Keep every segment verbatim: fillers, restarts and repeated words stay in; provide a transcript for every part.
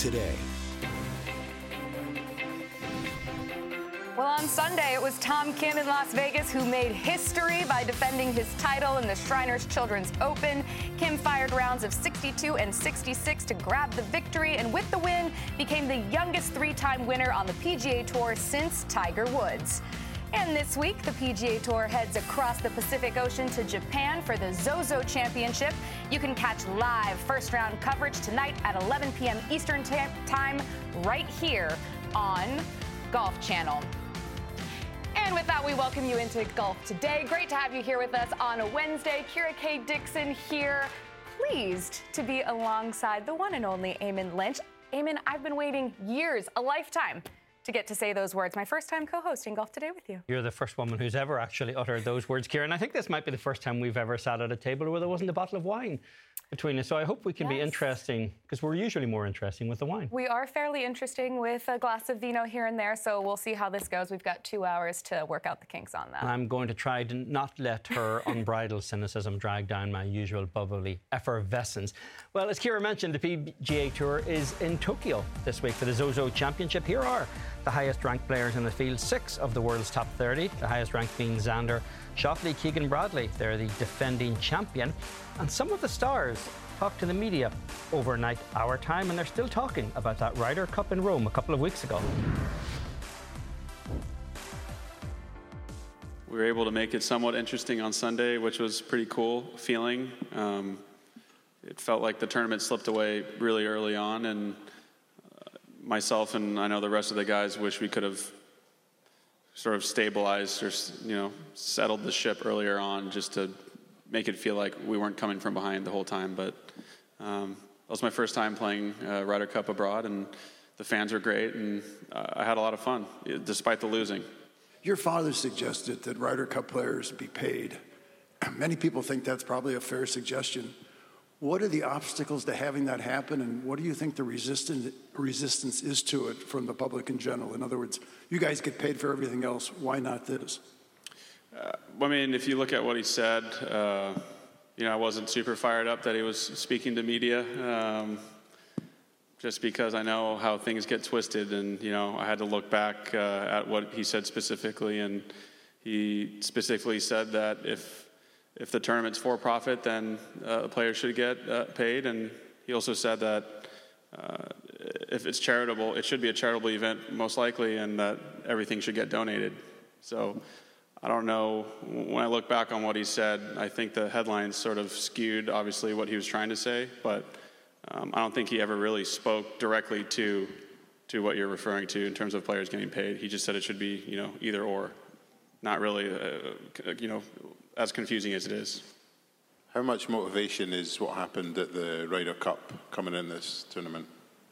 Today. Well, on Sunday, it was Tom Kim in Las Vegas who made history by defending his title in the Shriners Children's Open. Kim fired rounds of sixty-two and sixty-six to grab the victory, and with the win, became the youngest three-time winner on the P G A Tour since Tiger Woods. And this week, the P G A Tour heads across the Pacific Ocean to Japan for the Zozo Championship. You can catch live first-round coverage tonight at eleven p.m. Eastern Time right here on Golf Channel. And with that, we welcome you into Golf Today. Great to have you here with us on a Wednesday. Kira K. Dixon here, pleased to be alongside the one and only Eamon Lynch. Eamon, I've been waiting years, a lifetime, to get to say those words. My first time co-hosting Golf Today with you. You're the first woman who's ever actually uttered those words, Kieran. I think this might be the first time we've ever sat at a table where there wasn't a bottle of wine between us. So I hope we can yes. be interesting, because we're usually more interesting with the wine. We are fairly interesting with a glass of vino here and there, so we'll see how this goes. We've got two hours to work out the kinks on that. I'm going to try to not let her unbridled cynicism drag down my usual bubbly effervescence. Well, as Kira mentioned, the P G A Tour is in Tokyo this week for the Zozo Championship. Here are the highest-ranked players in the field, six of the world's top thirty, the highest-ranked being Xander Schauffele, Keegan Bradley. They're the defending champion. And some of the stars talked to the media overnight our time, and they're still talking about that Ryder Cup in Rome a couple of weeks ago. We were able to make it somewhat interesting on Sunday, which was a pretty cool feeling. Um, it felt like the tournament slipped away really early on, and myself and I know the rest of the guys wish we could have sort of stabilized or, you know, settled the ship earlier on just to make it feel like we weren't coming from behind the whole time. But um, that was my first time playing uh, Ryder Cup abroad, and the fans were great, and uh, I had a lot of fun, despite the losing. Your father suggested that Ryder Cup players be paid. Many people think that's probably a fair suggestion. What are the obstacles to having that happen, and what do you think the resistance resistance is to it from the public in general? In other words, you guys get paid for everything else. Why not this? Uh, I mean, if you look at what he said, uh, you know, I wasn't super fired up that he was speaking to media, um, just because I know how things get twisted, and, you know, I had to look back uh, at what he said specifically, and he specifically said that if If the tournament's for profit, then uh, the players should get uh, paid. And he also said that uh, if it's charitable, it should be a charitable event, most likely, and that everything should get donated. So I don't know. When I look back on what he said, I think the headlines sort of skewed, obviously, what he was trying to say. But um, I don't think he ever really spoke directly to to what you're referring to in terms of players getting paid. He just said it should be, you know, either or. Not really, uh, you know, as confusing as it is. How much motivation is what happened at the Ryder Cup coming in this tournament?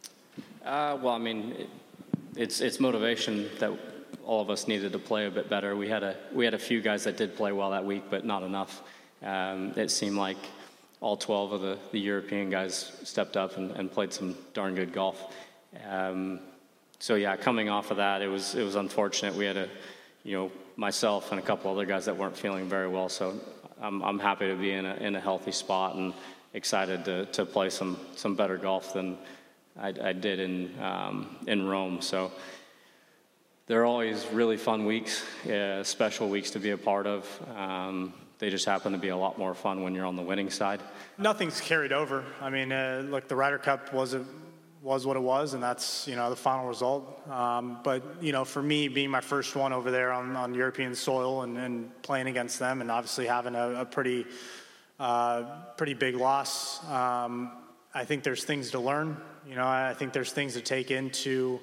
Uh, well, I mean, it, it's it's motivation that all of us needed to play a bit better. We had a we had a few guys that did play well that week, but not enough. Um, it seemed like all twelve of the, the European guys stepped up and, and played some darn good golf. Um, so yeah, coming off of that, it was it was unfortunate. We had a, you know, myself and a couple other guys that weren't feeling very well. So I'm I'm happy to be in a in a healthy spot and excited to to play some some better golf than I, I did in um, in Rome. So they're always really fun weeks, uh, special weeks to be a part of. Um, they just happen to be a lot more fun when you're on the winning side. Nothing's carried over. I mean, uh, look, the Ryder Cup was a, was what it was, and that's, you know, the final result. Um, but, you know, for me, being my first one over there on, on European soil and, and playing against them, and obviously having a, a pretty, uh, pretty big loss, um, I think there's things to learn. You know, I think there's things to take into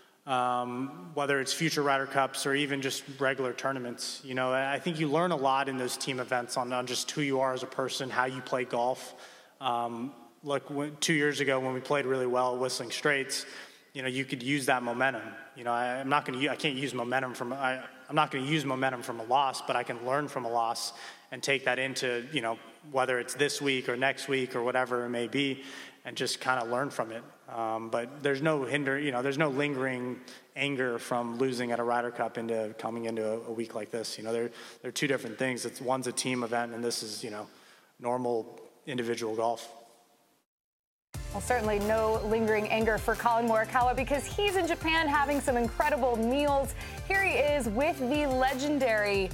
um, whether it's future Ryder Cups or even just regular tournaments. You know, I think you learn a lot in those team events on, on just who you are as a person, how you play golf. Um, look, when, two years ago when we played really well at Whistling Straits, you know, you could use that momentum. You know, I, I'm not going to, I can't use momentum from, I, I'm not going to use momentum from a loss, but I can learn from a loss and take that into, you know, whether it's this week or next week or whatever it may be, and just kind of learn from it. Um, but there's no hinder, you know, there's no lingering anger from losing at a Ryder Cup into coming into a, a week like this. You know, they're, they're two different things. It's one's a team event, and this is, you know, normal individual golf. Well, certainly no lingering anger for Collin Morikawa because he's in Japan having some incredible meals. Here he is with the legendary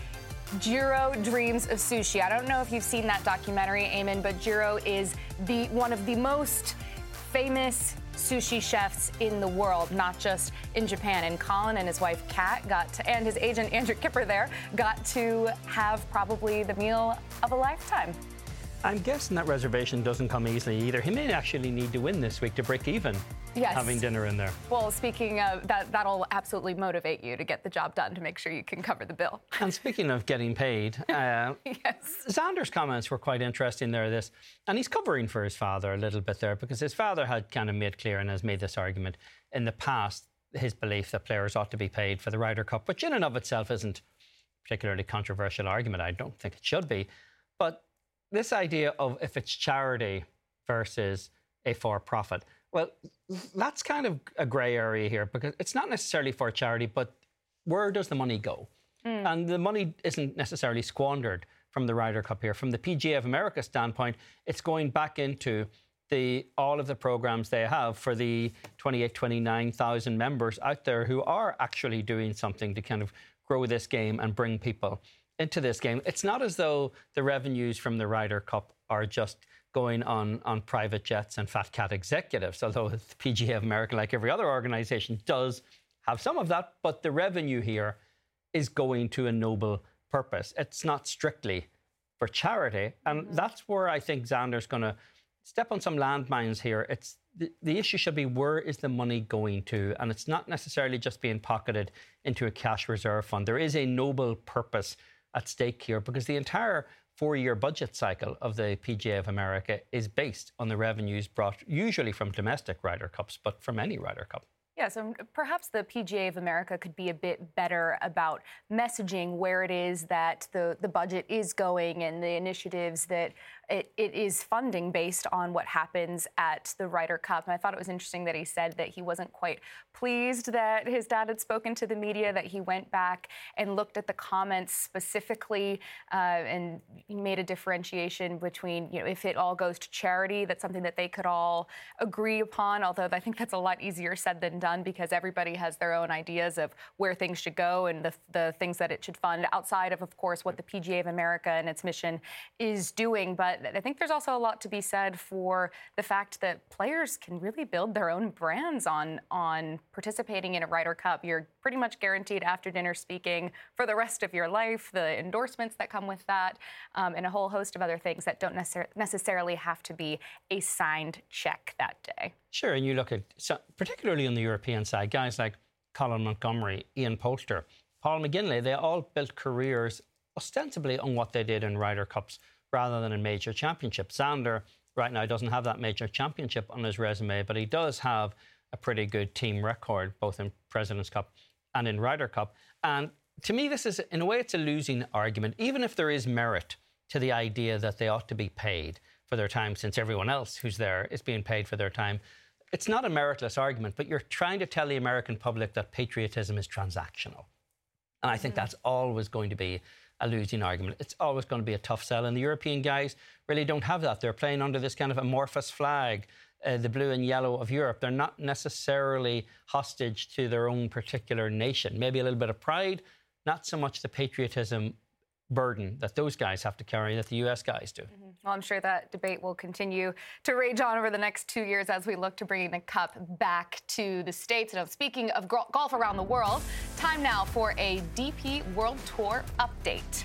Jiro Dreams of Sushi. I don't know if you've seen that documentary, Eamon, but Jiro is the one of the most famous sushi chefs in the world, not just in Japan. And Collin and his wife Kat got to, and his agent Andrew Kipper there, got to have probably the meal of a lifetime. I'm guessing that reservation doesn't come easily either. He may actually need to win this week to break even. Yes. Having dinner in there. Well, speaking of that, that'll absolutely motivate you to get the job done to make sure you can cover the bill. And speaking of getting paid, uh, yes. Xander's comments were quite interesting there. This, and he's covering for his father a little bit there because his father had kind of made clear and has made this argument in the past, his belief that players ought to be paid for the Ryder Cup, which in and of itself isn't a particularly controversial argument. I don't think it should be. But this idea of if it's charity versus a for-profit, well, that's kind of a grey area here because it's not necessarily for charity, but where does the money go? Mm. And the money isn't necessarily squandered from the Ryder Cup here. From the P G A of America standpoint, it's going back into the all of the programs they have for the twenty-eight, twenty-nine thousand members out there who are actually doing something to kind of grow this game and bring people into this game. It's not as though the revenues from the Ryder Cup are just going on, on private jets and fat cat executives, although the P G A of America, like every other organisation, does have some of that, but the revenue here is going to a noble purpose. It's not strictly for charity, and mm-hmm. that's where I think Xander's going to step on some landmines here. It's the, the issue should be where is the money going to, and it's not necessarily just being pocketed into a cash reserve fund. There is a noble purpose at stake here because the entire four-year budget cycle of the P G A of America is based on the revenues brought usually from domestic Ryder Cups, but from any Ryder Cup. Yeah, so perhaps the P G A of America could be a bit better about messaging where it is that the, the budget is going and the initiatives that it, it is funding based on what happens at the Ryder Cup. And I thought it was interesting that he said that he wasn't quite pleased that his dad had spoken to the media, that he went back and looked at the comments specifically uh, and made a differentiation between, you know, if it all goes to charity, that's something that they could all agree upon, although I think that's a lot easier said than done because everybody has their own ideas of where things should go and the, the things that it should fund outside of, of course, what the P G A of America and its mission is doing. But I think there's also a lot to be said for the fact that players can really build their own brands on, on participating in a Ryder Cup. You're pretty much guaranteed after dinner speaking for the rest of your life, the endorsements that come with that, um, and a whole host of other things that don't necessar- necessarily have to be a signed check that day. Sure, and you look at, so particularly on the European side, guys like Colin Montgomery, Ian Poulter, Paul McGinley, they all built careers ostensibly on what they did in Ryder Cups rather than in major championships. Xander right now doesn't have that major championship on his resume, but he does have a pretty good team record, both in President's Cup and in Ryder Cup. And to me, this is, in a way, it's a losing argument, even if there is merit to the idea that they ought to be paid for their time, since everyone else who's there is being paid for their time. It's not a meritless argument, but you're trying to tell the American public that patriotism is transactional. And I think mm-hmm. that's always going to be a losing argument. It's always going to be a tough sell. And the European guys really don't have that. They're playing under this kind of amorphous flag, uh, the blue and yellow of Europe. They're not necessarily hostage to their own particular nation. Maybe a little bit of pride, not so much the patriotism burden that those guys have to carry that the U S guys do. Mm-hmm. Well, I'm sure that debate will continue to rage on over the next two years as we look to bringing the Cup back to the States. And speaking of golf around the world, time now for a D P World Tour update.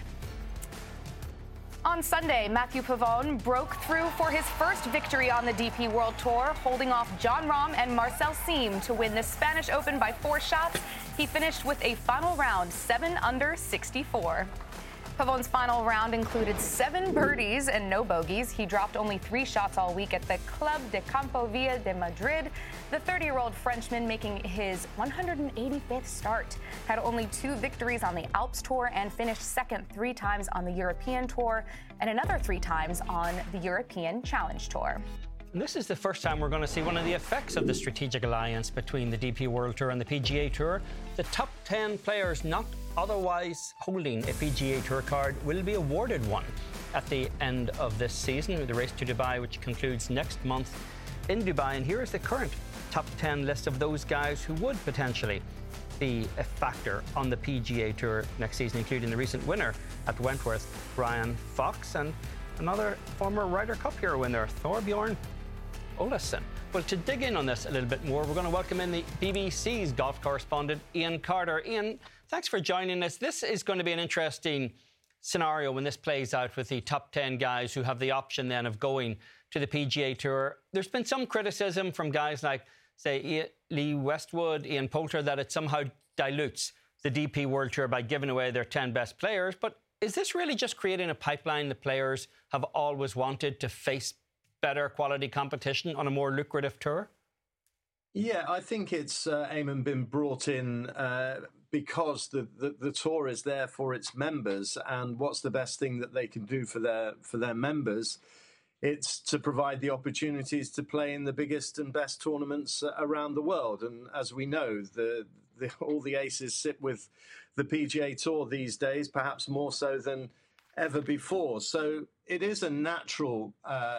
On Sunday, Matthew Pavone broke through for his first victory on the D P World Tour, holding off Jon Rahm and Marcel Siem to win the Spanish Open by four shots. He finished with a final round seven under sixty-four. Pavone's final round included seven birdies and no bogeys. He dropped only three shots all week at the Club de Campo Villa de Madrid. The thirty-year-old Frenchman, making his one hundred eighty-fifth start, had only two victories on the Alps Tour and finished second three times on the European Tour and another three times on the European Challenge Tour. And this is the first time we're going to see one of the effects of the strategic alliance between the D P World Tour and the P G A Tour. The top ten players not otherwise holding a P G A Tour card will be awarded one at the end of this season with the Race to Dubai, which concludes next month in Dubai. And here is the current top ten list of those guys who would potentially be a factor on the P G A Tour next season, including the recent winner at Wentworth, Ryan Fox, and another former Ryder Cup Hero winner, Thorbjorn Olesen. Well, to dig in on this a little bit more, we're going to welcome in the B B C's golf correspondent, Ian Carter. Ian, thanks for joining us. This is going to be an interesting scenario when this plays out with the top ten guys who have the option then of going to the P G A Tour. There's been some criticism from guys like, say, Lee Westwood, Ian Poulter, that it somehow dilutes the D P World Tour by giving away their ten best players. But is this really just creating a pipeline the players have always wanted to face better quality competition on a more lucrative tour? Yeah, I think it's, uh, Eamon, been brought in uh, because the, the, the tour is there for its members, and what's the best thing that they can do for their for their members? It's to provide the opportunities to play in the biggest and best tournaments around the world. And as we know, the, the all the aces sit with the P G A Tour these days, perhaps more so than ever before. So it is a natural uh,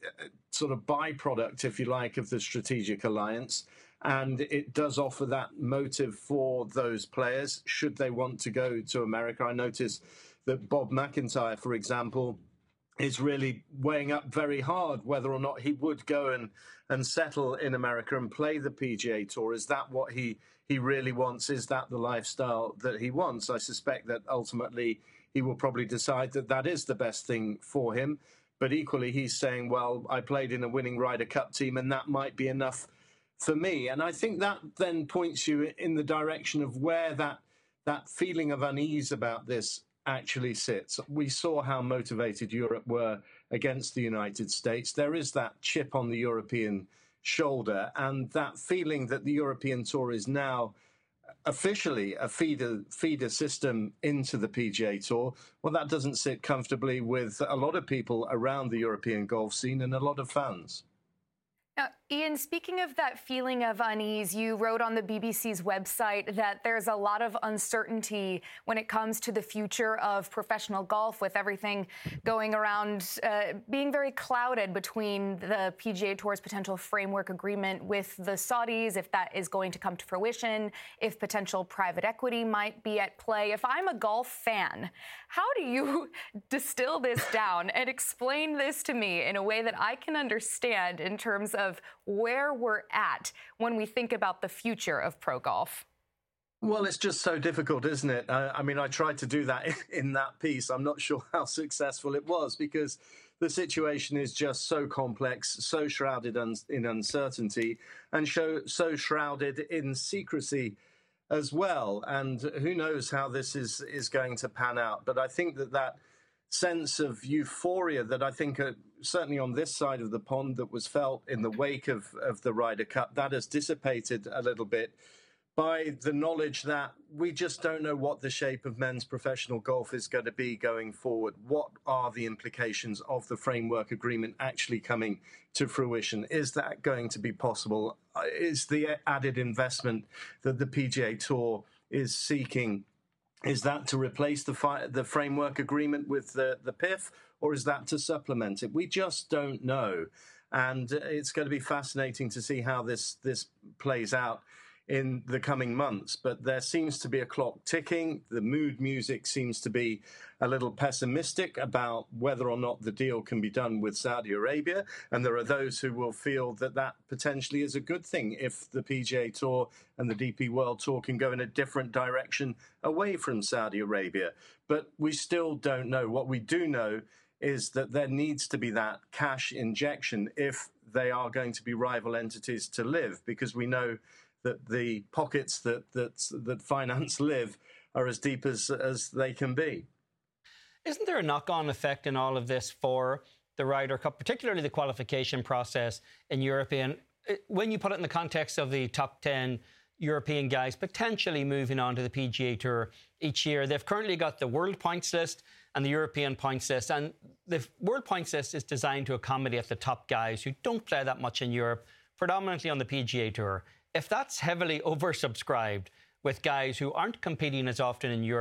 sort of byproduct, if you like, of the strategic alliance. And it does offer that motive for those players, should they want to go to America. I noticed that Bob McIntyre, for example, is really weighing up very hard whether or not he would go and, and settle in America and play the P G A Tour. Is that what he, he really wants? Is that the lifestyle that he wants? I suspect that ultimately he will probably decide that that is the best thing for him. But equally, he's saying, well, I played in a winning Ryder Cup team and that might be enough for me. And I think that then points you in the direction of where that that feeling of unease about this actually sits. We saw how motivated Europe were against the United States. There is that chip on the European shoulder, and that feeling that the European Tour is now officially a feeder feeder system into the P G A Tour. Well, that doesn't sit comfortably with a lot of people around the European golf scene and a lot of fans. Now, Ian, speaking of that feeling of unease, you wrote on the B B C's website that there's a lot of uncertainty when it comes to the future of professional golf, with everything going around uh, being very clouded between the P G A Tour's potential framework agreement with the Saudis, if that is going to come to fruition, if potential private equity might be at play. If I'm a golf fan, how do you distill this down and explain this to me in a way that I can understand in terms of where we're at when we think about the future of pro golf? Well, it's just so difficult, isn't it? Uh, I mean, I tried to do that in, in that piece. I'm not sure how successful it was, because the situation is just so complex, so shrouded un- in uncertainty, and show, so shrouded in secrecy as well. And who knows how this is, is going to pan out. But I think that that sense of euphoria that I think uh, certainly on this side of the pond that was felt in the wake of, of the Ryder Cup, that has dissipated a little bit by the knowledge that we just don't know what the shape of men's professional golf is going to be going forward. What are the implications of the framework agreement actually coming to fruition? Is that going to be possible? Is the added investment that the P G A Tour is seeking, is that to replace the fi- the framework agreement with the, the P I F, or is that to supplement it? We just don't know. And it's going to be fascinating to see how this, this plays out in the coming months. But there seems to be a clock ticking. The mood music seems to be a little pessimistic about whether or not the deal can be done with Saudi Arabia. And there are those who will feel that that potentially is a good thing if the P G A Tour and the D P World Tour can go in a different direction away from Saudi Arabia. But we still don't know. What we do know is that there needs to be that cash injection if they are going to be rival entities to live, because we know that the pockets that that that finance live are as deep as as they can be. Isn't there a knock-on effect in all of this for the Ryder Cup, particularly the qualification process in European? When you put it in the context of the top ten European guys potentially moving on to the P G A Tour each year, they've currently got the World Points List and the European Points List. And the World Points List is designed to accommodate the top guys who don't play that much in Europe, predominantly on the P G A Tour. If that's heavily oversubscribed with guys who aren't competing as often in Europe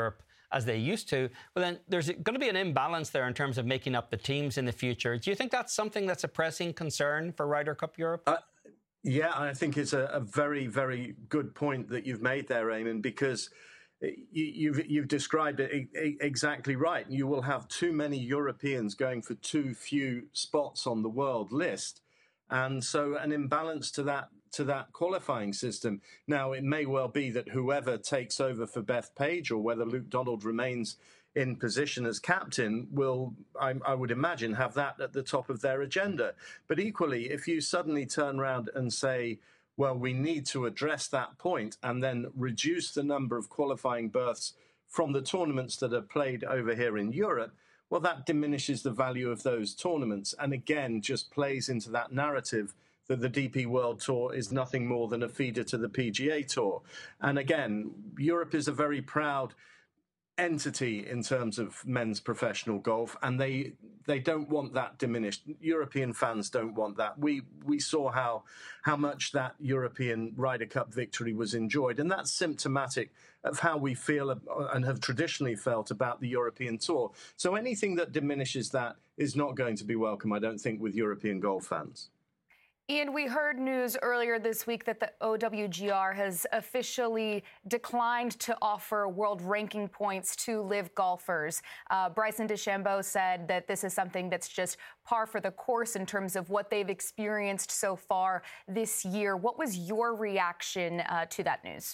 as they used to, well, then there's going to be an imbalance there in terms of making up the teams in the future. Do you think that's something that's a pressing concern for Ryder Cup Europe? Uh, yeah, I think it's a, a very, very good point that you've made there, Eamon, because you, you've, you've described it exactly right. You will have too many Europeans going for too few spots on the world list. And so an imbalance to that to that qualifying system. Now, it may well be that whoever takes over for Bethpage, or whether Luke Donald remains in position as captain, will, I, I would imagine, have that at the top of their agenda. But equally, if you suddenly turn around and say, well, we need to address that point and then reduce the number of qualifying berths from the tournaments that are played over here in Europe, well, that diminishes the value of those tournaments and again just plays into that narrative that the D P World Tour is nothing more than a feeder to the P G A Tour. And again, Europe is a very proud entity in terms of men's professional golf, and they they don't want that diminished. European fans don't want that. We we saw how how much that European Ryder Cup victory was enjoyed, and that's symptomatic of how we feel and have traditionally felt about the European Tour. So anything that diminishes that is not going to be welcome, I don't think, with European golf fans. Ian, we heard news earlier this week that the O W G R has officially declined to offer world ranking points to LIV golfers. Uh, Bryson DeChambeau said that this is something that's just par for the course in terms of what they've experienced so far this year. What was your reaction uh, to that news?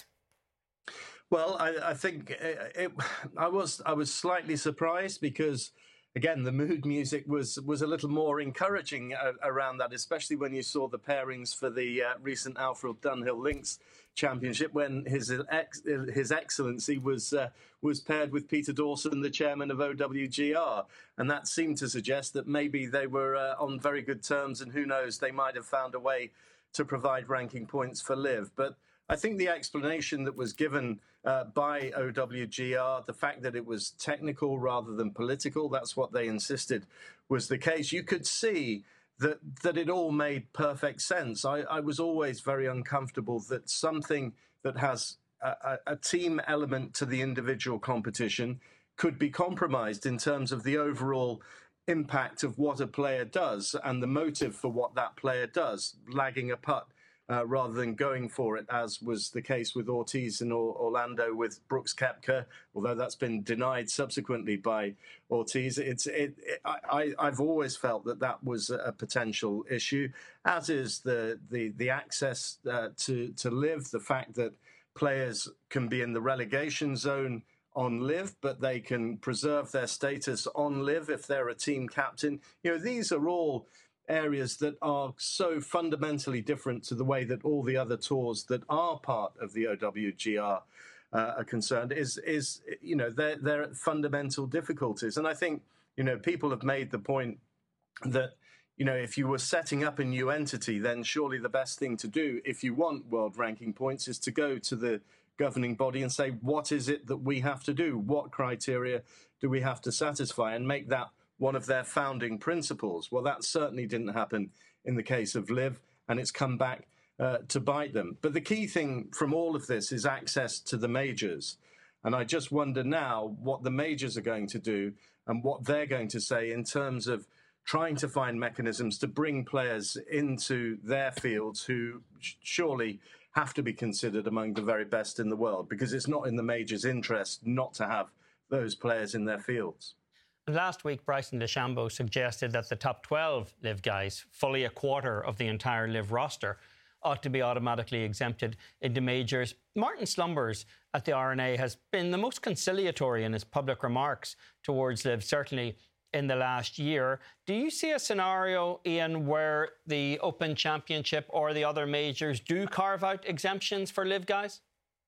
Well, I, I think it, it, I was I was slightly surprised because, again, the mood music was was a little more encouraging uh, around that, especially when you saw the pairings for the uh, recent Alfred Dunhill Links Championship, when his ex, his Excellency was uh, was paired with Peter Dawson, the chairman of O W G R, and that seemed to suggest that maybe they were uh, on very good terms, and who knows, they might have found a way to provide ranking points for LIV. But I think the explanation that was given uh, by O W G R, the fact that it was technical rather than political, that's what they insisted was the case. You could see that that it all made perfect sense. I, I was always very uncomfortable that something that has a, a, a team element to the individual competition could be compromised in terms of the overall impact of what a player does and the motive for what that player does, lagging a putt. Uh, rather than going for it, as was the case with Ortiz and Orlando with Brooks Koepka, although that's been denied subsequently by Ortiz. It's it, it, I, I've always felt that that was a potential issue, as is the the the access uh, to to LIV, the fact that players can be in the relegation zone on LIV, but they can preserve their status on LIV if they're a team captain. You know, these are all areas that are so fundamentally different to the way that all the other tours that are part of the O W G R uh, are concerned, is, is you know, they're, they're fundamental difficulties. And I think, you know, people have made the point that, you know, if you were setting up a new entity, then surely the best thing to do, if you want world ranking points, is to go to the governing body and say, what is it that we have to do? What criteria do we have to satisfy? And make that one of their founding principles. Well, that certainly didn't happen in the case of LIV, and it's come back uh, to bite them. But the key thing from all of this is access to the majors. And I just wonder now what the majors are going to do and what they're going to say in terms of trying to find mechanisms to bring players into their fields who surely have to be considered among the very best in the world, because it's not in the majors' interest not to have those players in their fields. Last week, Bryson DeChambeau suggested that the top twelve LIV guys, fully a quarter of the entire LIV roster, ought to be automatically exempted into majors. Martin Slumbers at the R N A has been the most conciliatory in his public remarks towards LIV, certainly in the last year. Do you see a scenario, Ian, where the Open Championship or the other majors do carve out exemptions for LIV guys?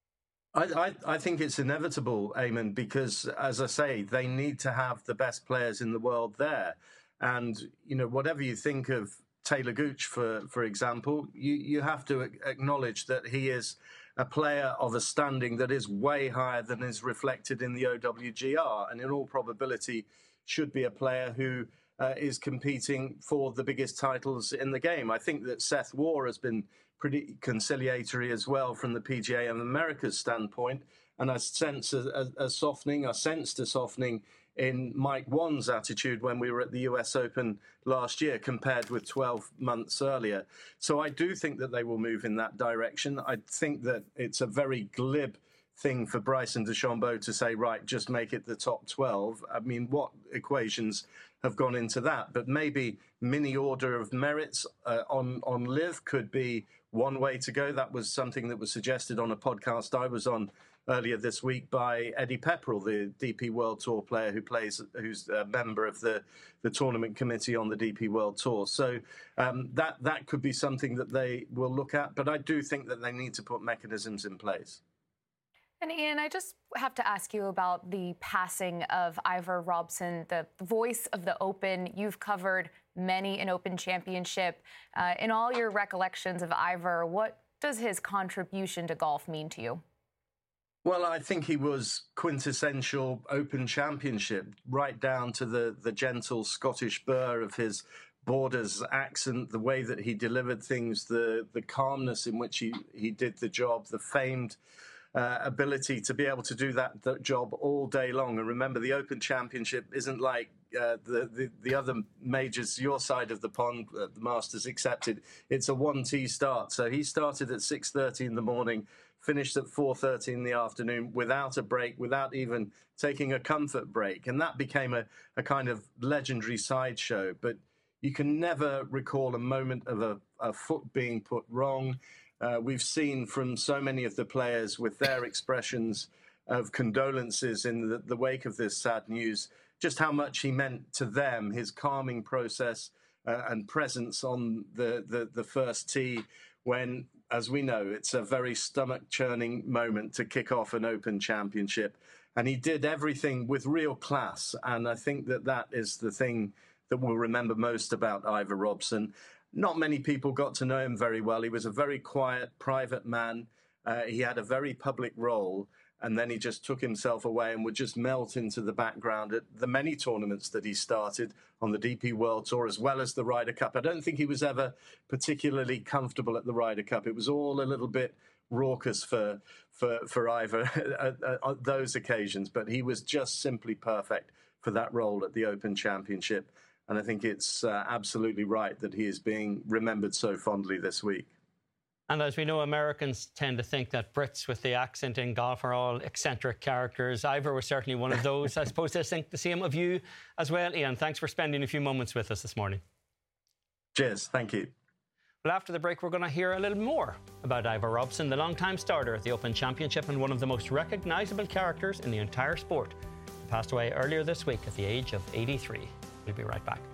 I, I, I think it's inevitable, Eamon, because, as I say, they need to have the best players in the world there. And, you know, whatever you think of Taylor Gooch, for, for example, you, you have to acknowledge that he is a player of a standing that is way higher than is reflected in the O W G R, and in all probability should be a player who uh, is competing for the biggest titles in the game. I think that Seth Waugh has been pretty conciliatory as well from the P G A of America's standpoint. And I sense a, a, a softening, I sensed a softening in Mike Won's attitude when we were at the U S Open last year compared with twelve months earlier. So I do think that they will move in that direction. I think that it's a very glib thing for Bryson DeChambeau to say, right, just make it the top twelve. I mean, what equations have gone into that? But maybe mini order of merits uh, on, on Liv could be one way to go. That was something that was suggested on a podcast I was on earlier this week by Eddie Pepperell, the D P World Tour player who plays, who's a member of the, the tournament committee on the D P World Tour. So um, that, that could be something that they will look at. But I do think that they need to put mechanisms in place. And Ian, I just have to ask you about the passing of Ivar Robson, the voice of the Open. You've covered many an Open championship. Uh, in all your recollections of Ivar, what does his contribution to golf mean to you? Well, I think he was quintessential Open Championship, right down to the, the gentle Scottish burr of his Borders accent, the way that he delivered things, the, the calmness in which he, he did the job, the famed uh, ability to be able to do that, that job all day long. And remember, the Open Championship isn't like uh, the, the, the other majors, your side of the pond, uh, the Masters accepted. It's a one-tee start. So he started at six thirty in the morning, finished at four thirty in the afternoon without a break, without even taking a comfort break. And that became a, a kind of legendary sideshow. But you can never recall a moment of a, a foot being put wrong. Uh, we've seen from so many of the players with their expressions of condolences in the, the wake of this sad news, just how much he meant to them, his calming process uh, and presence on the, the, the first tee when, as we know, it's a very stomach-churning moment to kick off an Open Championship. And he did everything with real class. And I think that that is the thing that we'll remember most about Ivar Robson. Not many people got to know him very well. He was a very quiet, private man. Uh, he had a very public role. And then he just took himself away and would just melt into the background at the many tournaments that he started on the D P World Tour, as well as the Ryder Cup. I don't think he was ever particularly comfortable at the Ryder Cup. It was all a little bit raucous for for, for Ivar at, at those occasions, but he was just simply perfect for that role at the Open Championship. And I think it's uh, absolutely right that he is being remembered so fondly this week. And as we know, Americans tend to think that Brits with the accent in golf are all eccentric characters. Ivar was certainly one of those. I suppose they think the same of you as well, Ian. Thanks for spending a few moments with us this morning. Cheers. Thank you. Well, after the break, we're going to hear a little more about Ivar Robson, the long-time starter at the Open Championship and one of the most recognisable characters in the entire sport. He passed away earlier this week at the age of eighty-three. We'll be right back.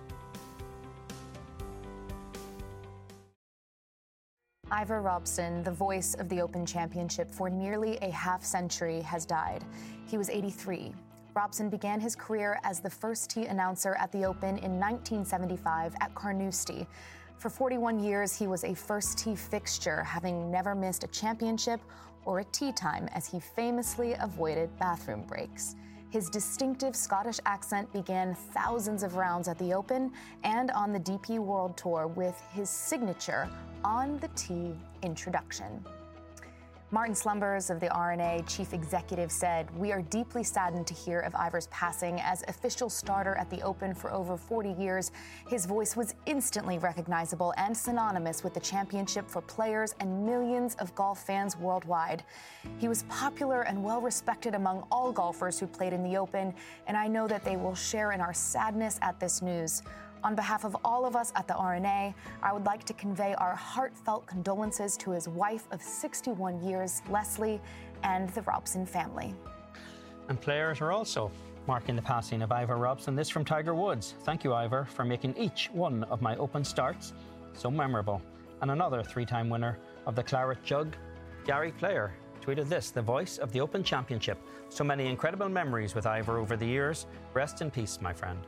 Ivar Robson, the voice of the Open Championship for nearly a half century, has died. He was eighty-three. Robson began his career as the first tee announcer at the Open in nineteen seventy-five at Carnoustie. For forty-one years, he was a first tee fixture, having never missed a championship or a tee time, as he famously avoided bathroom breaks. His distinctive Scottish accent began thousands of rounds at the Open and on the D P World Tour with his signature on the tee introduction. Martin Slumbers of the R N A chief executive said, "We are deeply saddened to hear of Ivar's passing. As official starter at the Open for over forty years, his voice was instantly recognizable and synonymous with the championship for players and millions of golf fans worldwide. He was popular and well respected among all golfers who played in the Open, and I know that they will share in our sadness at this news. On behalf of all of us at the R N A, I would like to convey our heartfelt condolences to his wife of sixty-one years, Leslie, and the Robson family." And players are also marking the passing of Ivar Robson. This from Tiger Woods. "Thank you, Ivar, for making each one of my Open starts so memorable." And another three-time winner of the Claret Jug, Gary Player, tweeted this: "The voice of the Open Championship. So many incredible memories with Ivar over the years. Rest in peace, my friend."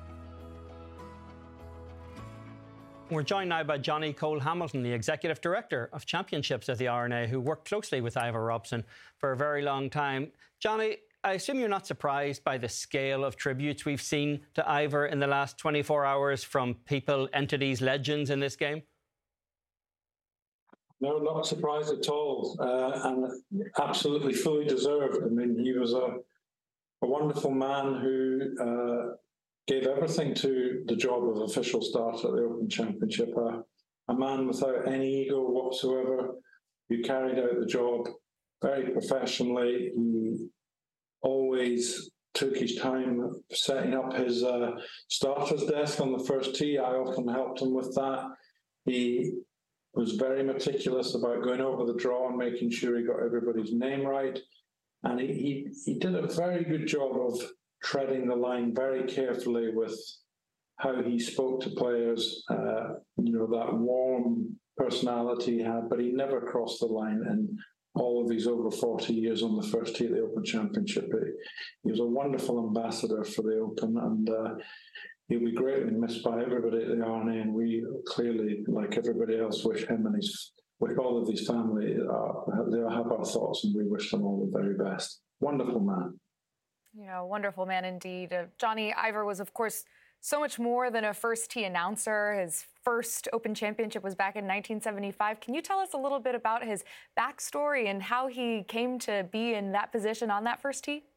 We're joined now by Johnny Cole-Hamilton, the Executive Director of Championships at the R N A, who worked closely with Ivar Robson for a very long time. Johnny, I assume you're not surprised by the scale of tributes we've seen to Ivar in the last twenty-four hours from people, entities, legends in this game? No, not surprised at all, uh, and absolutely fully deserved. I mean, he was a, a wonderful man who uh, gave everything to the job of official starter at the Open Championship. Uh, a man without any ego whatsoever, who carried out the job very professionally. He always took his time setting up his uh, starter's desk on the first tee. I often helped him with that. He was very meticulous about going over the draw and making sure he got everybody's name right. And he, he, he did a very good job of treading the line very carefully with how he spoke to players, uh, you know, that warm personality he had, but he never crossed the line in all of his over forty years on the first tee of the Open Championship. He was a wonderful ambassador for the Open, and uh, he'll be greatly missed by everybody at the R N A, and we clearly, like everybody else, wish him and his, wish all of his family, uh, they have our thoughts, and we wish them all the very best. Wonderful man. You know, wonderful man indeed. Uh, Johnny Iver was, of course, so much more than a first tee announcer. His first Open Championship was back in nineteen seventy-five. Can you tell us a little bit about his backstory and how he came to be in that position on that first tee?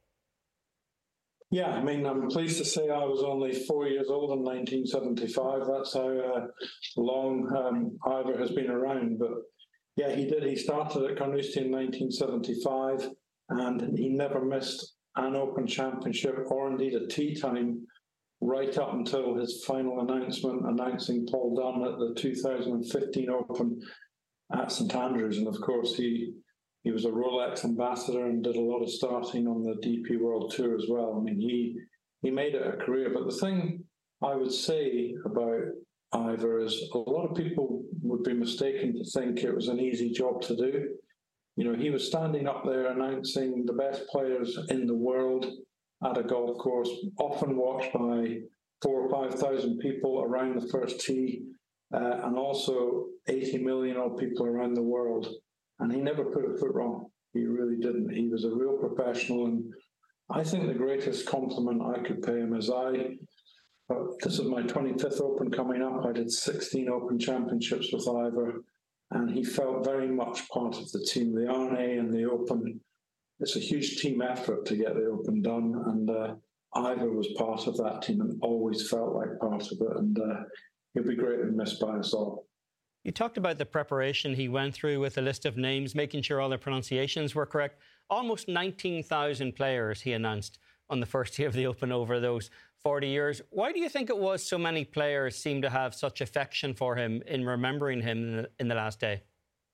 Yeah, I mean, I'm pleased to say I was only four years old in nineteen seventy-five. That's how uh, long um, Iver has been around. But yeah, he did. He started at Carnoustie in nineteen seventy-five, and he never missed an Open Championship or indeed a tee time right up until his final announcement announcing Paul Dunne at the two thousand fifteen Open at St Andrews. And of course, he he was a Rolex ambassador and did a lot of starting on the D P World Tour as well. I mean, he he made it a career. But the thing I would say about Iver is a lot of people would be mistaken to think it was an easy job to do. You know, he was standing up there announcing the best players in the world at a golf course, often watched by four or five thousand people around the first tee, uh, and also eighty million odd people around the world. And he never put a foot wrong. He really didn't. He was a real professional. And I think the greatest compliment I could pay him is I, uh, this is my twenty-fifth Open coming up. I did sixteen Open Championships with Iver, and he felt very much part of the team. The R N A and the Open, it's a huge team effort to get the Open done. And uh, Iver was part of that team and always felt like part of it. And uh, he'll be greatly missed by us all. You talked about the preparation he went through with a list of names, making sure all the pronunciations were correct. Almost nineteen thousand players he announced on the first day of the Open over those forty years. Why do you think it was so many players seem to have such affection for him in remembering him in the, in the last day?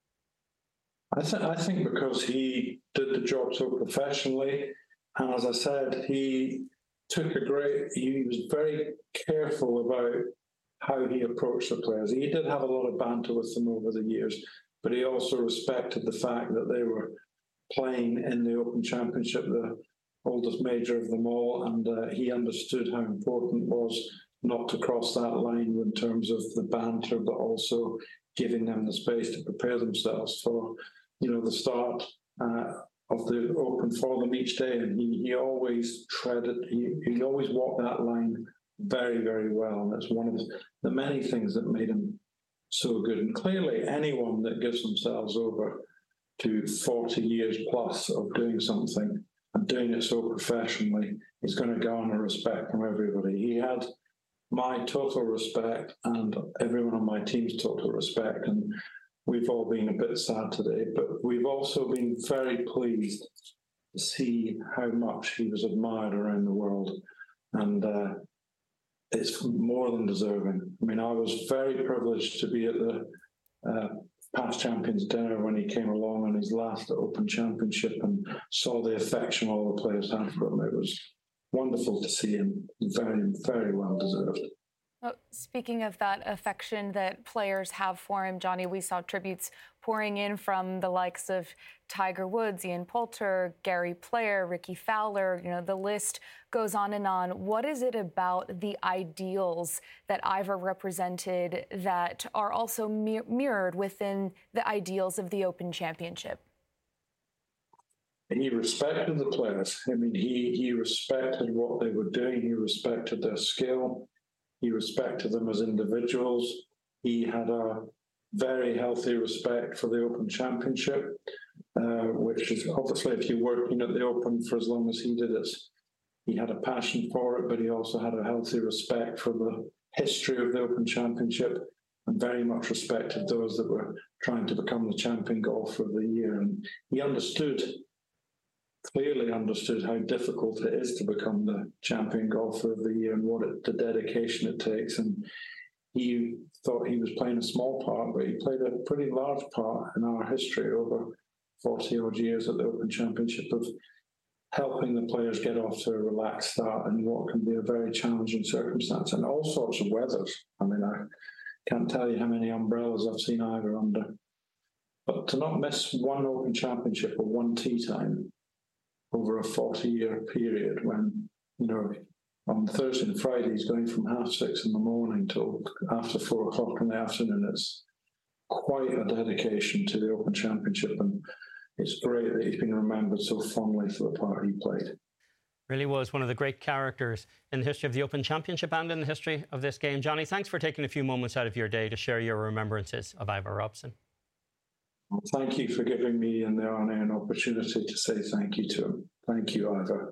I, th- I think because he did the job so professionally. And as I said, he took a great, he was very careful about how he approached the players. He did have a lot of banter with them over the years, but he also respected the fact that they were playing in the Open Championship, the oldest major of them all, and uh, he understood how important it was not to cross that line in terms of the banter, but also giving them the space to prepare themselves for, you know, the start uh, of the Open for them each day. And he, he always treaded, he, he always walked that line very, very well. And that's one of the many things that made him so good. And clearly, anyone that gives themselves over to forty years plus of doing something and doing it so professionally is going to garner respect from everybody. He had my total respect and everyone on my team's total respect. And we've all been a bit sad today, but we've also been very pleased to see how much he was admired around the world. And uh, it's more than deserving. I mean, I was very privileged to be at the uh, Past Champions dinner when he came along on his last Open Championship and saw the affection all the players had for him. It was wonderful to see him. Very, very well deserved. Well, speaking of that affection that players have for him, Johnny, we saw tributes pouring in from the likes of Tiger Woods, Ian Poulter, Gary Player, Ricky Fowler. You know, the list goes on and on. What is it about the ideals that Iver represented that are also mir- mirrored within the ideals of the Open Championship? And he respected the players. I mean, he, he respected what they were doing. He respected their skill. He respected them as individuals. He had a very healthy respect for the Open Championship, uh, which is obviously, if you're working at the Open for as long as he did it, he had a passion for it, but he also had a healthy respect for the history of the Open Championship and very much respected those that were trying to become the champion golfer of the year. And he understood, clearly understood how difficult it is to become the champion golfer of the year and what it, the dedication it takes. And he thought he was playing a small part, but he played a pretty large part in our history over forty odd years at the Open Championship of helping the players get off to a relaxed start in what can be a very challenging circumstance and all sorts of weathers. I mean, I can't tell you how many umbrellas I've seen Ivor under. But to not miss one Open Championship or one tee time over a forty-year period when, you know, on Thursday and Friday he's going from half six in the morning till after four o'clock in the afternoon. It's quite a dedication to the Open Championship, and it's great that he's been remembered so fondly for the part he played. Really was one of the great characters in the history of the Open Championship and in the history of this game. Johnny, thanks for taking a few moments out of your day to share your remembrances of Ivor Robson. Well, thank you for giving me and the honour an opportunity to say thank you to him. Thank you, Ivor.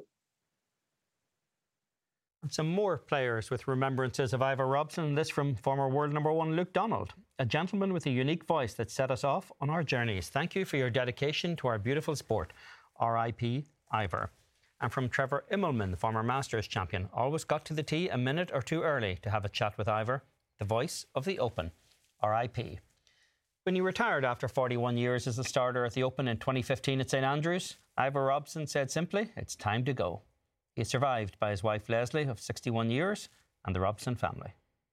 And some more players with remembrances of Ivor Robson. This from former world number one Luke Donald, a gentleman with a unique voice that set us off on our journeys. Thank you for your dedication to our beautiful sport. R I P Ivor. And from Trevor Immelman, the former Masters champion, always got to the tee a minute or two early to have a chat with Ivor, the voice of the Open. R I P. When he retired after forty-one years as a starter at the Open in twenty fifteen at St Andrews, Ivor Robson said simply, "It's time to go." He is survived by his wife Leslie of sixty-one years and the Robson family.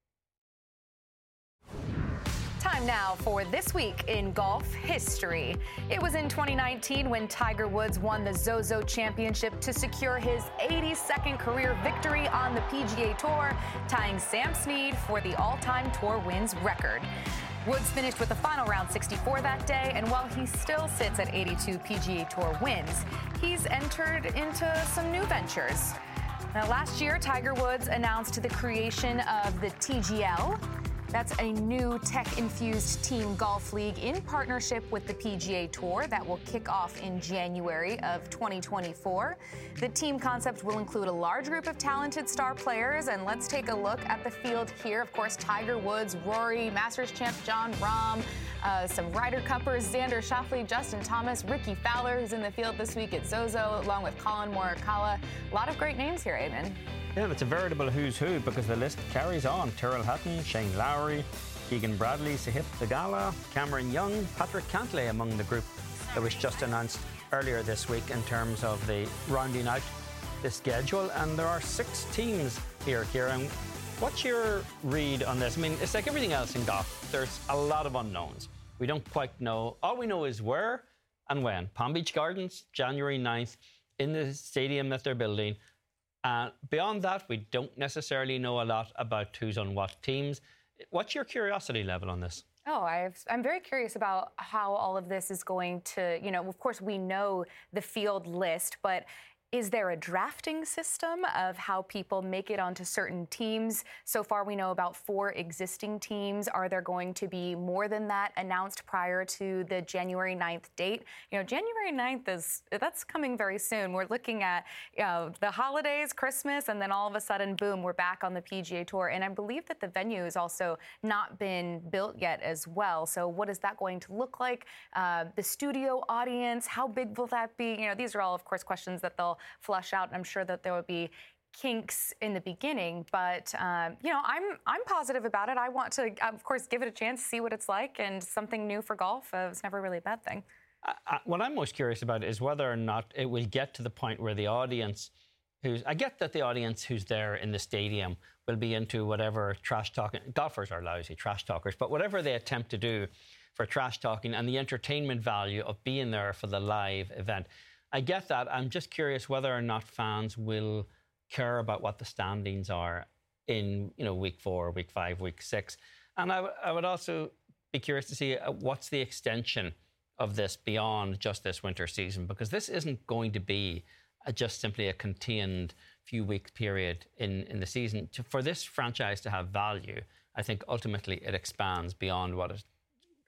Time now for This Week in Golf History. It was in twenty nineteen when Tiger Woods won the Zozo Championship to secure his eighty-second career victory on the P G A Tour, tying Sam Snead for the all-time tour wins record. Woods finished with a final round sixty-four that day, and while he still sits at eighty-two P G A Tour wins, he's entered into some new ventures. Now, last year, Tiger Woods announced the creation of the T G L. That's a new tech-infused team golf league in partnership with the P G A Tour that will kick off in January of twenty twenty-four. The team concept will include a large group of talented star players, and let's take a look at the field here. Of course, Tiger Woods, Rory, Masters champ Jon Rahm, uh, some Ryder Cuppers, Xander Schauffele, Justin Thomas, Ricky Fowler, who's in the field this week at Zozo, along with Colin Morikawa. A lot of great names here, Eamon. Yeah, it's a veritable who's who because the list carries on. Tyrrell Hatton, Shane Lowry, Keegan Bradley, Sahith Theegala, Cameron Young, Patrick Cantlay among the group that was just announced earlier this week in terms of the rounding out the schedule. And there are six teams here, Kieran. What's your read on this? I mean, it's like everything else in golf. There's a lot of unknowns. We don't quite know. All we know is where and when. Palm Beach Gardens, January ninth, in the stadium that they're building. Uh, beyond that, we don't necessarily know a lot about who's on what teams. What's your curiosity level on this? Oh, I've, I'm very curious about how all of this is going to, you know, of course, we know the field list, but is there a drafting system of how people make it onto certain teams? So far, we know about four existing teams. Are there going to be more than that announced prior to the January ninth date? You know, January ninth is, that's coming very soon. We're looking at, you know, the holidays, Christmas, and then all of a sudden, boom, we're back on the P G A Tour. And I believe that the venue has also not been built yet as well. So what is that going to look like? Uh, the studio audience, how big will that be? You know, these are all, of course, questions that they'll flush out. I'm sure that there will be kinks in the beginning, but um, you know, I'm I'm positive about it. I want to, of course, give it a chance, see what it's like, and something new for golf. Uh, it's never really a bad thing. Uh, uh, what I'm most curious about is whether or not it will get to the point where the audience, who's I get that the audience who's there in the stadium will be into whatever trash talking. Golfers are lousy trash talkers, but whatever they attempt to do for trash talking and the entertainment value of being there for the live event. I get that. I'm just curious whether or not fans will care about what the standings are in, you know, week four, week five, week six. And I, w- I would also be curious to see uh, what's the extension of this beyond just this winter season, because this isn't going to be a, just simply a contained few week period in, in the season. To, for this franchise to have value, I think ultimately it expands beyond what it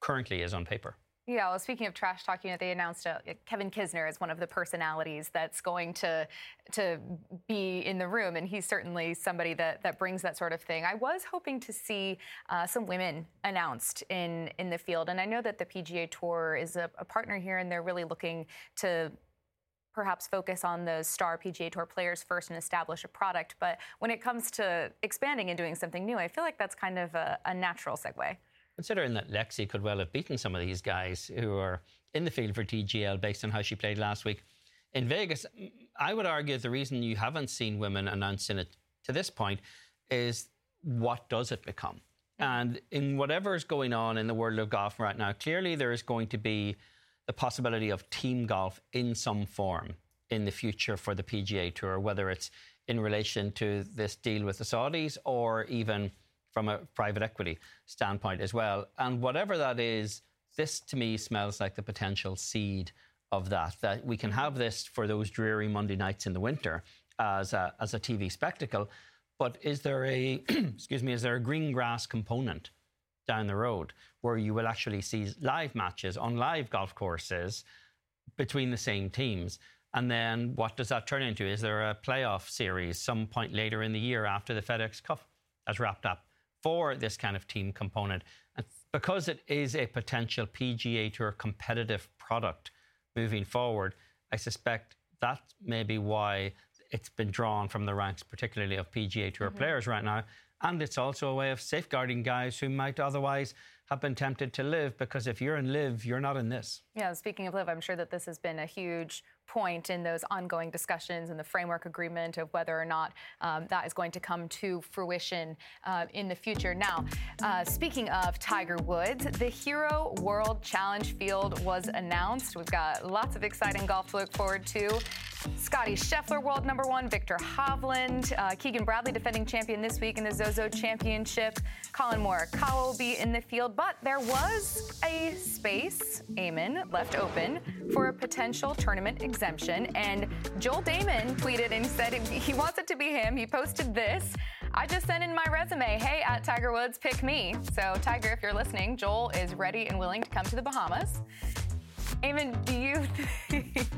currently is on paper. Yeah, well, speaking of trash talk, you know, they announced uh, Kevin Kisner as one of the personalities that's going to to be in the room, and he's certainly somebody that, that brings that sort of thing. I was hoping to see uh, some women announced in, in the field, and I know that the P G A Tour is a, a partner here, and they're really looking to perhaps focus on those star P G A Tour players first and establish a product. But when it comes to expanding and doing something new, I feel like that's kind of a, a natural segue. Considering that Lexi could well have beaten some of these guys who are in the field for T G L based on how she played last week in Vegas, I would argue the reason you haven't seen women announced in it to this point is what does it become? And in whatever's going on in the world of golf right now, clearly there is going to be the possibility of team golf in some form in the future for the P G A Tour, whether it's in relation to this deal with the Saudis or even from a private equity standpoint as well. And whatever that is, this to me smells like the potential seed of that, that we can have this for those dreary Monday nights in the winter as a, as a T V spectacle. But is there a, excuse me, is there a green grass component down the road where you will actually see live matches on live golf courses between the same teams? And then what does that turn into? Is there a playoff series some point later in the year after the FedEx Cup has wrapped up for this kind of team component? And because it is a potential P G A Tour competitive product moving forward, I suspect that may be why it's been drawn from the ranks, particularly of P G A Tour mm-hmm. players right now. And it's also a way of safeguarding guys who might otherwise have been tempted to live, because if you're in live, you're not in this. Yeah, speaking of live, I'm sure that this has been a huge point in those ongoing discussions and the framework agreement of whether or not um, that is going to come to fruition uh, in the future. Now, uh, speaking of Tiger Woods, the Hero World Challenge field was announced. We've got lots of exciting golf to look forward to. Scotty Scheffler, world number one. Victor Hovland. Uh, Keegan Bradley, defending champion this week in the Zozo Championship. Colin Morikawa will be in the field, but there was a space, Eamon, left open for a potential tournament exemption. And Joel Damon tweeted and said he wants it to be him. He posted this. I just sent in my resume. Hey, at Tiger Woods, pick me. So, Tiger, if you're listening, Joel is ready and willing to come to the Bahamas. Eamon, do you think...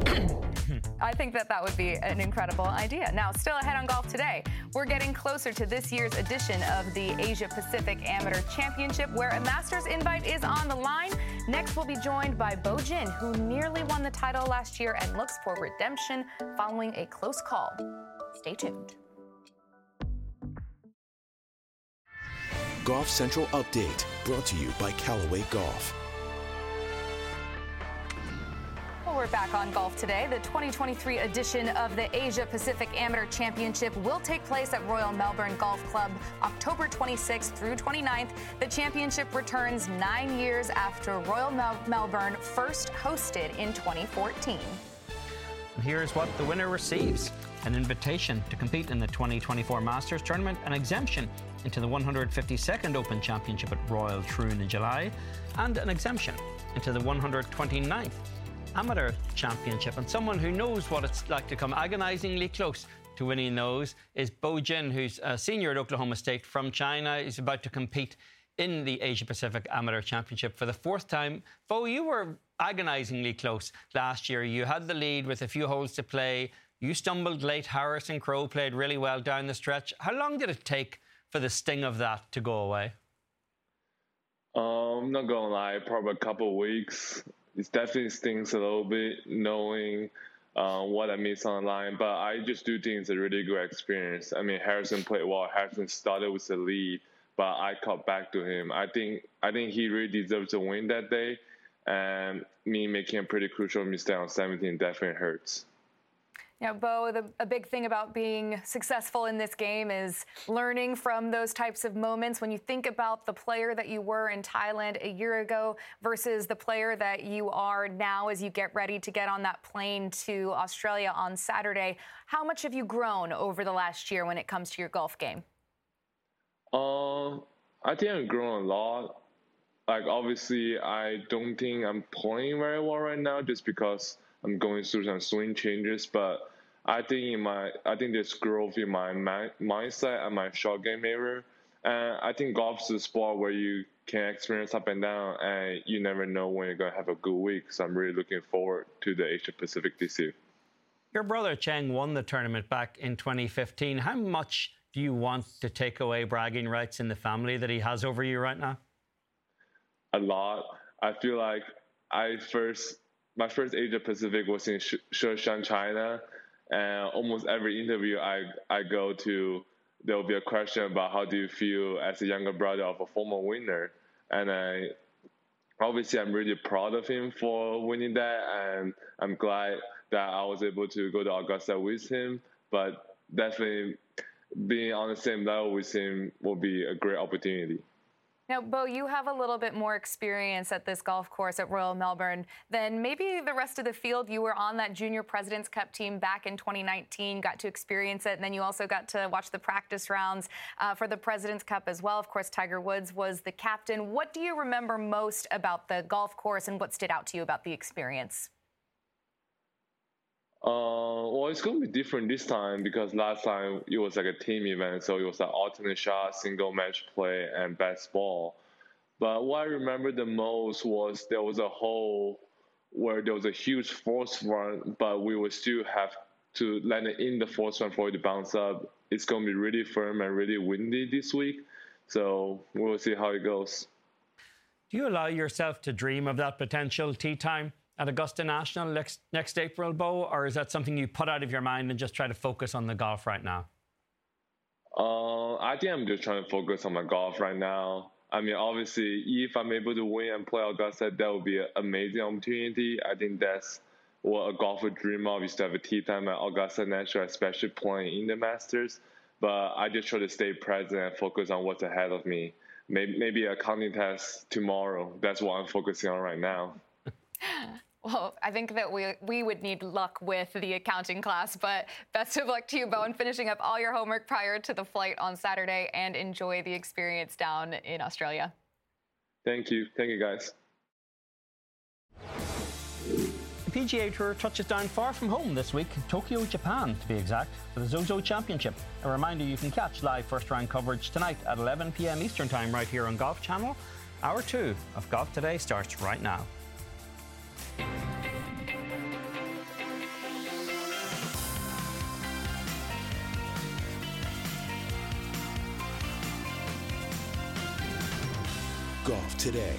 I think that that would be an incredible idea. Now, still ahead on Golf Today, we're getting closer to this year's edition of the Asia Pacific Amateur Championship, where a Masters invite is on the line. Next, we'll be joined by Bo Jin, who nearly won the title last year and looks for redemption following a close call. Stay tuned. Golf Central Update, brought to you by Callaway Golf. We're back on Golf Today. The twenty twenty-three edition of the Asia Pacific Amateur Championship will take place at Royal Melbourne Golf Club October twenty-sixth through twenty-ninth. The championship returns nine years after Royal Mel- Melbourne first hosted in twenty fourteen. And here's what the winner receives: an invitation to compete in the twenty twenty-four Masters Tournament, an exemption into the one hundred fifty-second Open Championship at Royal Troon in July, and an exemption into the one hundred twenty-ninth Amateur Championship. And someone who knows what it's like to come agonizingly close to winning those is Bo Jin, who's a senior at Oklahoma State from China. He's about to compete in the Asia Pacific Amateur Championship for the fourth time. Bo, you were agonizingly close last year. You had the lead with a few holes to play. You stumbled late. Harrison Crow played really well down the stretch. How long did it take for the sting of that to go away? Um, not gonna lie, probably a couple of weeks. It definitely stings a little bit knowing uh, what I missed on the line, but I just do think it's a really good experience. I mean, Harrison played well. Harrison started with the lead, but I caught back to him. I think I think he really deserves a win that day, and me making a pretty crucial mistake on seventeen definitely hurts. Now, Bo, the, a big thing about being successful in this game is learning from those types of moments. When you think about the player that you were in Thailand a year ago versus the player that you are now as you get ready to get on that plane to Australia on Saturday, how much have you grown over the last year when it comes to your golf game? Um, I think I've grown a lot. Like, obviously, I don't think I'm playing very well right now just because I'm going through some swing changes, but I think in my, I think there's growth in my mi- mindset and my short game area. And I think golf's a sport where you can experience up and down, and you never know when you're going to have a good week. So I'm really looking forward to the Asia Pacific this year. Your brother Cheng won the tournament back in twenty fifteen. How much do you want to take away bragging rights in the family that he has over you right now? A lot. I feel like I first, my first Asia Pacific was in Sheshan, China, and almost every interview I, I go to, there will be a question about how do you feel as a younger brother of a former winner. And I, obviously, I'm really proud of him for winning that, and I'm glad that I was able to go to Augusta with him. But definitely being on the same level with him will be a great opportunity. Now, Bo, you have a little bit more experience at this golf course at Royal Melbourne than maybe the rest of the field. You were on that Junior President's Cup team back in twenty nineteen, got to experience it, and then you also got to watch the practice rounds uh, for the President's Cup as well. Of course, Tiger Woods was the captain. What do you remember most about the golf course, and what stood out to you about the experience? Uh, well, it's going to be different this time because last time it was like a team event, so it was like alternate shot, single match play, and best ball. But what I remember the most was there was a hole where there was a huge force front, but we would still have to land it in the force front for it to bounce up. It's going to be really firm and really windy this week, so we'll see how it goes. Do you allow yourself to dream of that potential tee time at Augusta National next, next April, Bo, or is that something you put out of your mind and just try to focus on the golf right now? Uh, I think I'm just trying to focus on my golf right now. I mean, obviously, if I'm able to win and play Augusta, that would be an amazing opportunity. I think that's what a golfer dream of, is to have a tee time at Augusta National, especially playing in the Masters. But I just try to stay present and focus on what's ahead of me. Maybe, maybe a counting test tomorrow. That's what I'm focusing on right now. Well, I think that we we would need luck with the accounting class, but best of luck to you, Bo, in finishing up all your homework prior to the flight on Saturday, and enjoy the experience down in Australia. Thank you. Thank you, guys. The P G A Tour touches down far from home this week, Tokyo, Japan, to be exact, for the Zozo Championship. A reminder, you can catch live first-round coverage tonight at eleven p m Eastern Time right here on Golf Channel. Hour two of Golf Today starts right now. Golf Today.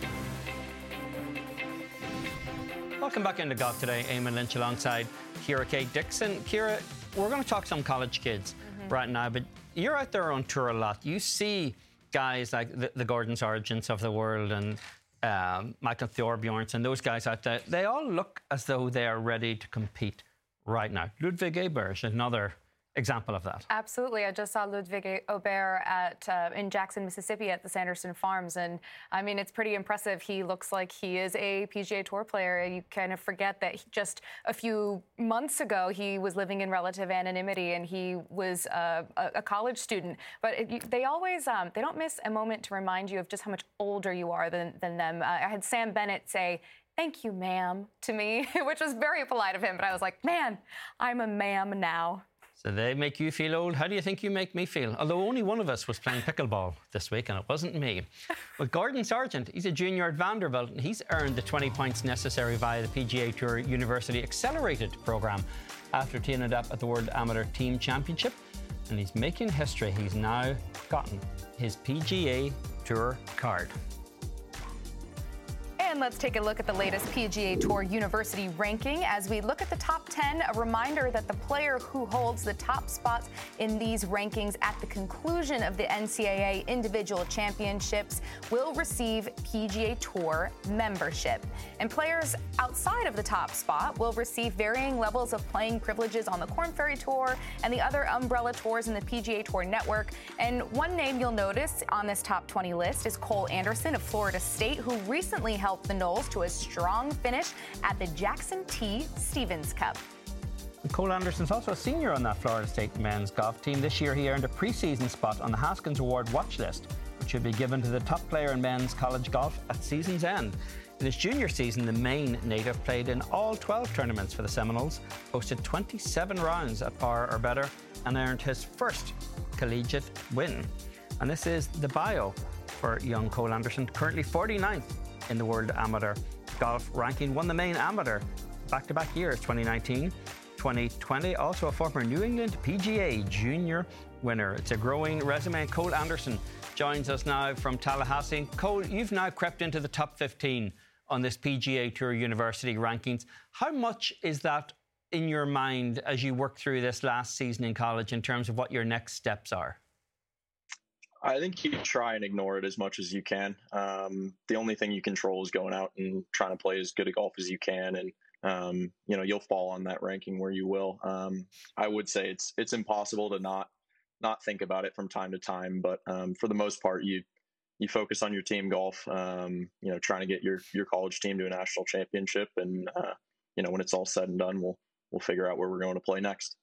Welcome back into Golf Today. Eamon Lynch alongside Ciara Kate Dixon. Ciara, we're going to talk some college kids mm-hmm. right now, but you're out there on tour a lot. You see guys like the, the Gordon Sargents of the world and um, Michael Thorbjornsen, those guys out there. They all look as though they are ready to compete right now. Ludwig Aberg, another example of that. Absolutely. I just saw Ludwig Aberg at uh, in Jackson, Mississippi at the Sanderson Farms, and I mean, it's pretty impressive. He looks like he is a P G A Tour player. You kind of forget that he, just a few months ago he was living in relative anonymity and he was uh, a, a college student. But it, you, they always um, they don't miss a moment to remind you of just how much older you are than than them. Uh, I had Sam Bennett say, "Thank you, ma'am," to me, which was very polite of him. But I was like, man, I'm a ma'am now. So they make you feel old. How do you think you make me feel? Although only one of us was playing pickleball this week, and it wasn't me. But Gordon Sargent, he's a junior at Vanderbilt, and he's earned the twenty points necessary via the P G A Tour University Accelerated program after teeing it up at the World Amateur Team Championship. And he's making history. He's now gotten his P G A Tour card. And let's take a look at the latest P G A Tour University ranking. As we look at the top ten, a reminder that the player who holds the top spots in these rankings at the conclusion of the N C double A individual championships will receive P G A Tour membership. And players outside of the top spot will receive varying levels of playing privileges on the Korn Ferry Tour and the other umbrella tours in the P G A Tour network. And one name you'll notice on this top twenty list is Cole Anderson of Florida State, who recently helped the Noles to a strong finish at the Jackson T. Stevens Cup. And Cole Anderson's also a senior on that Florida State men's golf team. This year he earned a preseason spot on the Haskins Award watch list, which should be given to the top player in men's college golf at season's end. In his junior season, the Maine native played in all twelve tournaments for the Seminoles, hosted twenty-seven rounds at par or better, and earned his first collegiate win. And this is the bio for young Cole Anderson, currently forty-ninth in the World Amateur Golf ranking, won the main amateur back-to-back years, twenty nineteen, twenty twenty. Also a former New England P G A Junior winner. It's a growing resume. Cole Anderson joins us now from Tallahassee. Cole, you've now crept into the top fifteen on this P G A Tour University rankings. How much is that in your mind as you work through this last season in college in terms of what your next steps are? I think you try and ignore it as much as you can. Um, the only thing you control is going out and trying to play as good a golf as you can. And, um, you know, you'll fall on that ranking where you will. Um, I would say it's it's impossible to not not think about it from time to time. But um, for the most part, you you focus on your team golf, um, you know, trying to get your, your college team to a national championship. And, uh, you know, when it's all said and done, we'll we'll figure out where we're going to play next.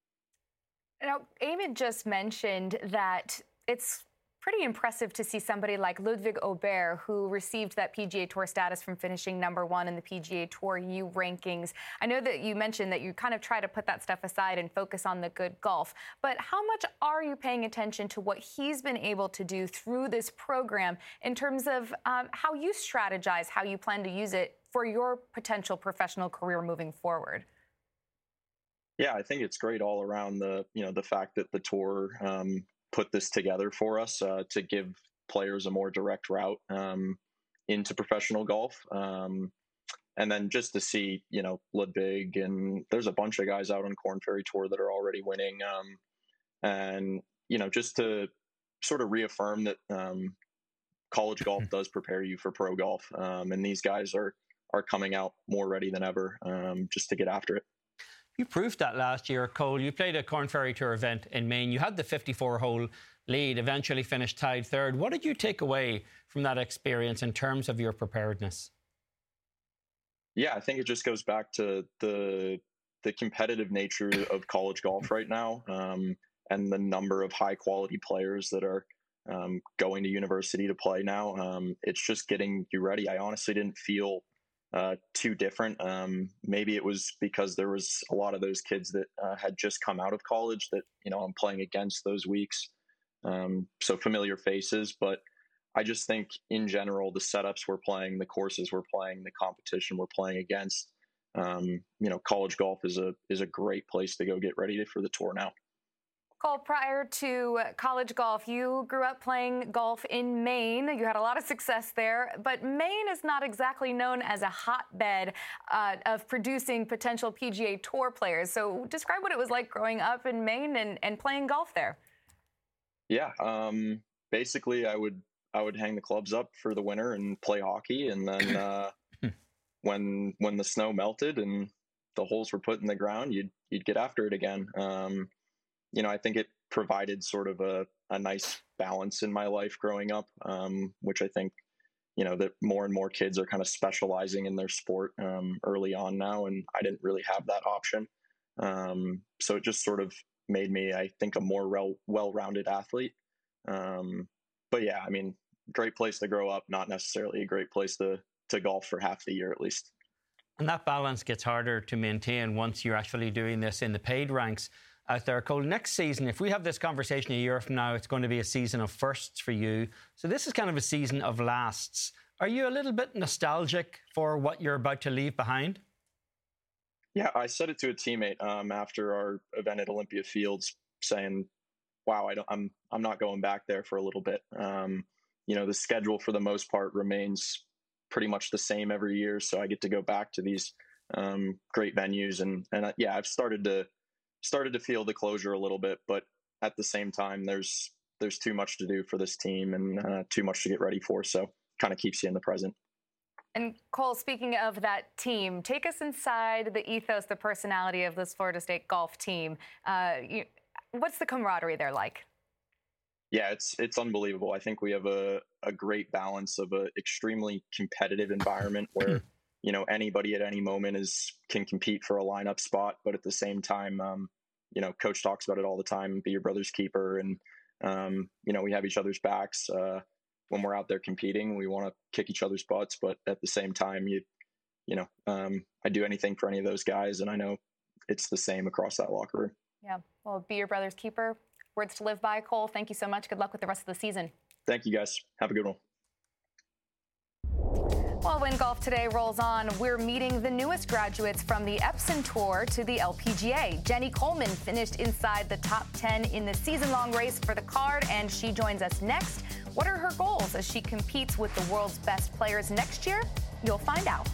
Now, Eamon just mentioned that it's pretty impressive to see somebody like Ludwig Aubert, who received that P G A Tour status from finishing number one in the P G A Tour U rankings. I know that you mentioned that you kind of try to put that stuff aside and focus on the good golf, but how much are you paying attention to what he's been able to do through this program in terms of um, how you strategize, how you plan to use it for your potential professional career moving forward? Yeah, I think it's great all around. The, you know, the fact that the tour, um, put this together for us uh, to give players a more direct route um, into professional golf. Um, and then just to see, you know, Ludwig, and there's a bunch of guys out on Korn Ferry Tour that are already winning. Um, and, you know, just to sort of reaffirm that um, college golf does prepare you for pro golf. Um, and these guys are, are coming out more ready than ever um, just to get after it. You proved that last year, Cole. You played a Korn Ferry Tour event in Maine. You had the fifty-four hole lead, eventually finished tied third. What did you take away from that experience in terms of your preparedness? Yeah, I think it just goes back to the the competitive nature of college golf right now, um, and the number of high quality players that are um, going to university to play now. Um, it's just getting you ready. I honestly didn't feel Uh, too different. Um, maybe it was because there was a lot of those kids that uh, had just come out of college that, you know, I'm playing against those weeks. Um, so familiar faces, but I just think in general, the setups we're playing, the courses we're playing, the competition we're playing against, um, you know, college golf is a, is a great place to go get ready for the tour now. Cole, prior to college golf, you grew up playing golf in Maine. You had a lot of success there, but Maine is not exactly known as a hotbed uh, of producing potential P G A Tour players. So describe what it was like growing up in Maine and, and playing golf there. Yeah, um, basically I would I would hang the clubs up for the winter and play hockey, and then uh, when when the snow melted and the holes were put in the ground, you'd you'd get after it again. Um, You know, I think it provided sort of a, a nice balance in my life growing up, um, which I think, you know, that more and more kids are kind of specializing in their sport um, early on now. And I didn't really have that option. Um, so it just sort of made me, I think, a more well, well-rounded athlete. Um, but yeah, I mean, great place to grow up, not necessarily a great place to, to golf for half the year at least. And that balance gets harder to maintain once you're actually doing this in the paid ranks out there. Cole, next season, if we have this conversation a year from now, it's going to be a season of firsts for you. So this is kind of a season of lasts. Are you a little bit nostalgic for what you're about to leave behind? Yeah, I said it to a teammate um, after our event at Olympia Fields, saying, wow, I don't, I'm, I'm not going back there for a little bit. Um, you know, the schedule for the most part remains pretty much the same every year. So I get to go back to these um, great venues. And, and uh, yeah, I've started to, started to feel the closure a little bit, but at the same time, there's there's too much to do for this team and uh, too much to get ready for. So kind of keeps you in the present. And Cole, speaking of that team, take us inside the ethos, the personality of this Florida State golf team. Uh, you, what's the camaraderie there like? Yeah, it's it's unbelievable. I think we have a, a great balance of an extremely competitive environment where you know, anybody at any moment is can compete for a lineup spot, but at the same time, um, you know, coach talks about it all the time, be your brother's keeper. And, um, you know, we have each other's backs uh, when we're out there competing. We want to kick each other's butts, but at the same time, you, you know, um, I'd do anything for any of those guys. And I know it's the same across that locker room. Yeah. Well, be your brother's keeper. Words to live by. Cole, thank you so much. Good luck with the rest of the season. Thank you, guys. Have a good one. Well, when Golf Today rolls on, we're meeting the newest graduates from the Epson Tour to the L P G A. Jenny Coleman finished inside the top ten in the season-long race for the card, and she joins us next. What are her goals as she competes with the world's best players next year? You'll find out.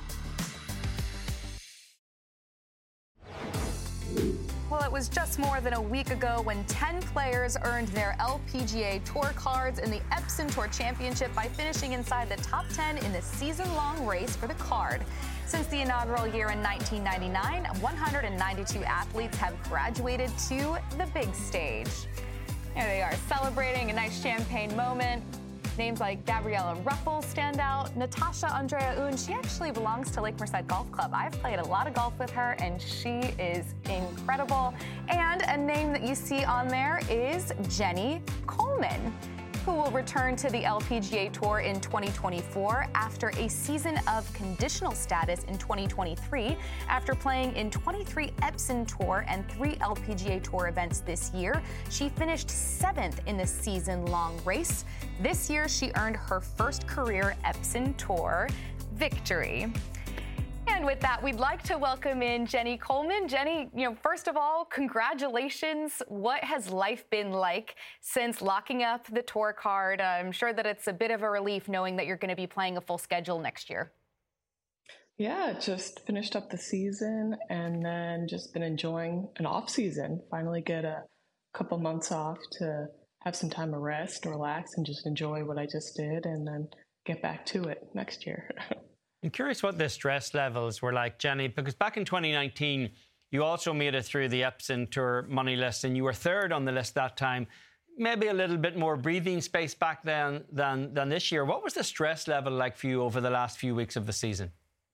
Well, it was just more than a week ago when ten players earned their L P G A Tour cards in the Epson Tour Championship by finishing inside the top ten in the season-long race for the card. Since the inaugural year in nineteen ninety-nine, one hundred ninety-two athletes have graduated to the big stage. Here they are celebrating a nice champagne moment. Names like Gabriella Ruffles stand out. Natasha Andrea Un, she actually belongs to Lake Merced Golf Club. I've played a lot of golf with her, and she is incredible. And a name that you see on there is Jenny Coleman, who will return to the L P G A Tour in twenty twenty-four after a season of conditional status in twenty twenty-three. After playing in twenty-three Epson Tour and three L P G A Tour events this year, she finished seventh in the season-long race. This year, she earned her first career Epson Tour victory. And with that, we'd like to welcome in Jenny Coleman. Jenny, you know, first of all, congratulations. What has life been like since locking up the tour card? I'm sure that it's a bit of a relief knowing that you're going to be playing a full schedule next year. Yeah, just finished up the season and then just been enjoying an off season. Finally get a couple months off to have some time to rest, relax, and just enjoy what I just did and then get back to it next year. I'm curious what the stress levels were like, Jenny, because back in twenty nineteen, you also made it through the Epson Tour money list, and you were third on the list that time. Maybe a little bit more breathing space back then than, than this year. What was the stress level like for you over the last few weeks of the season?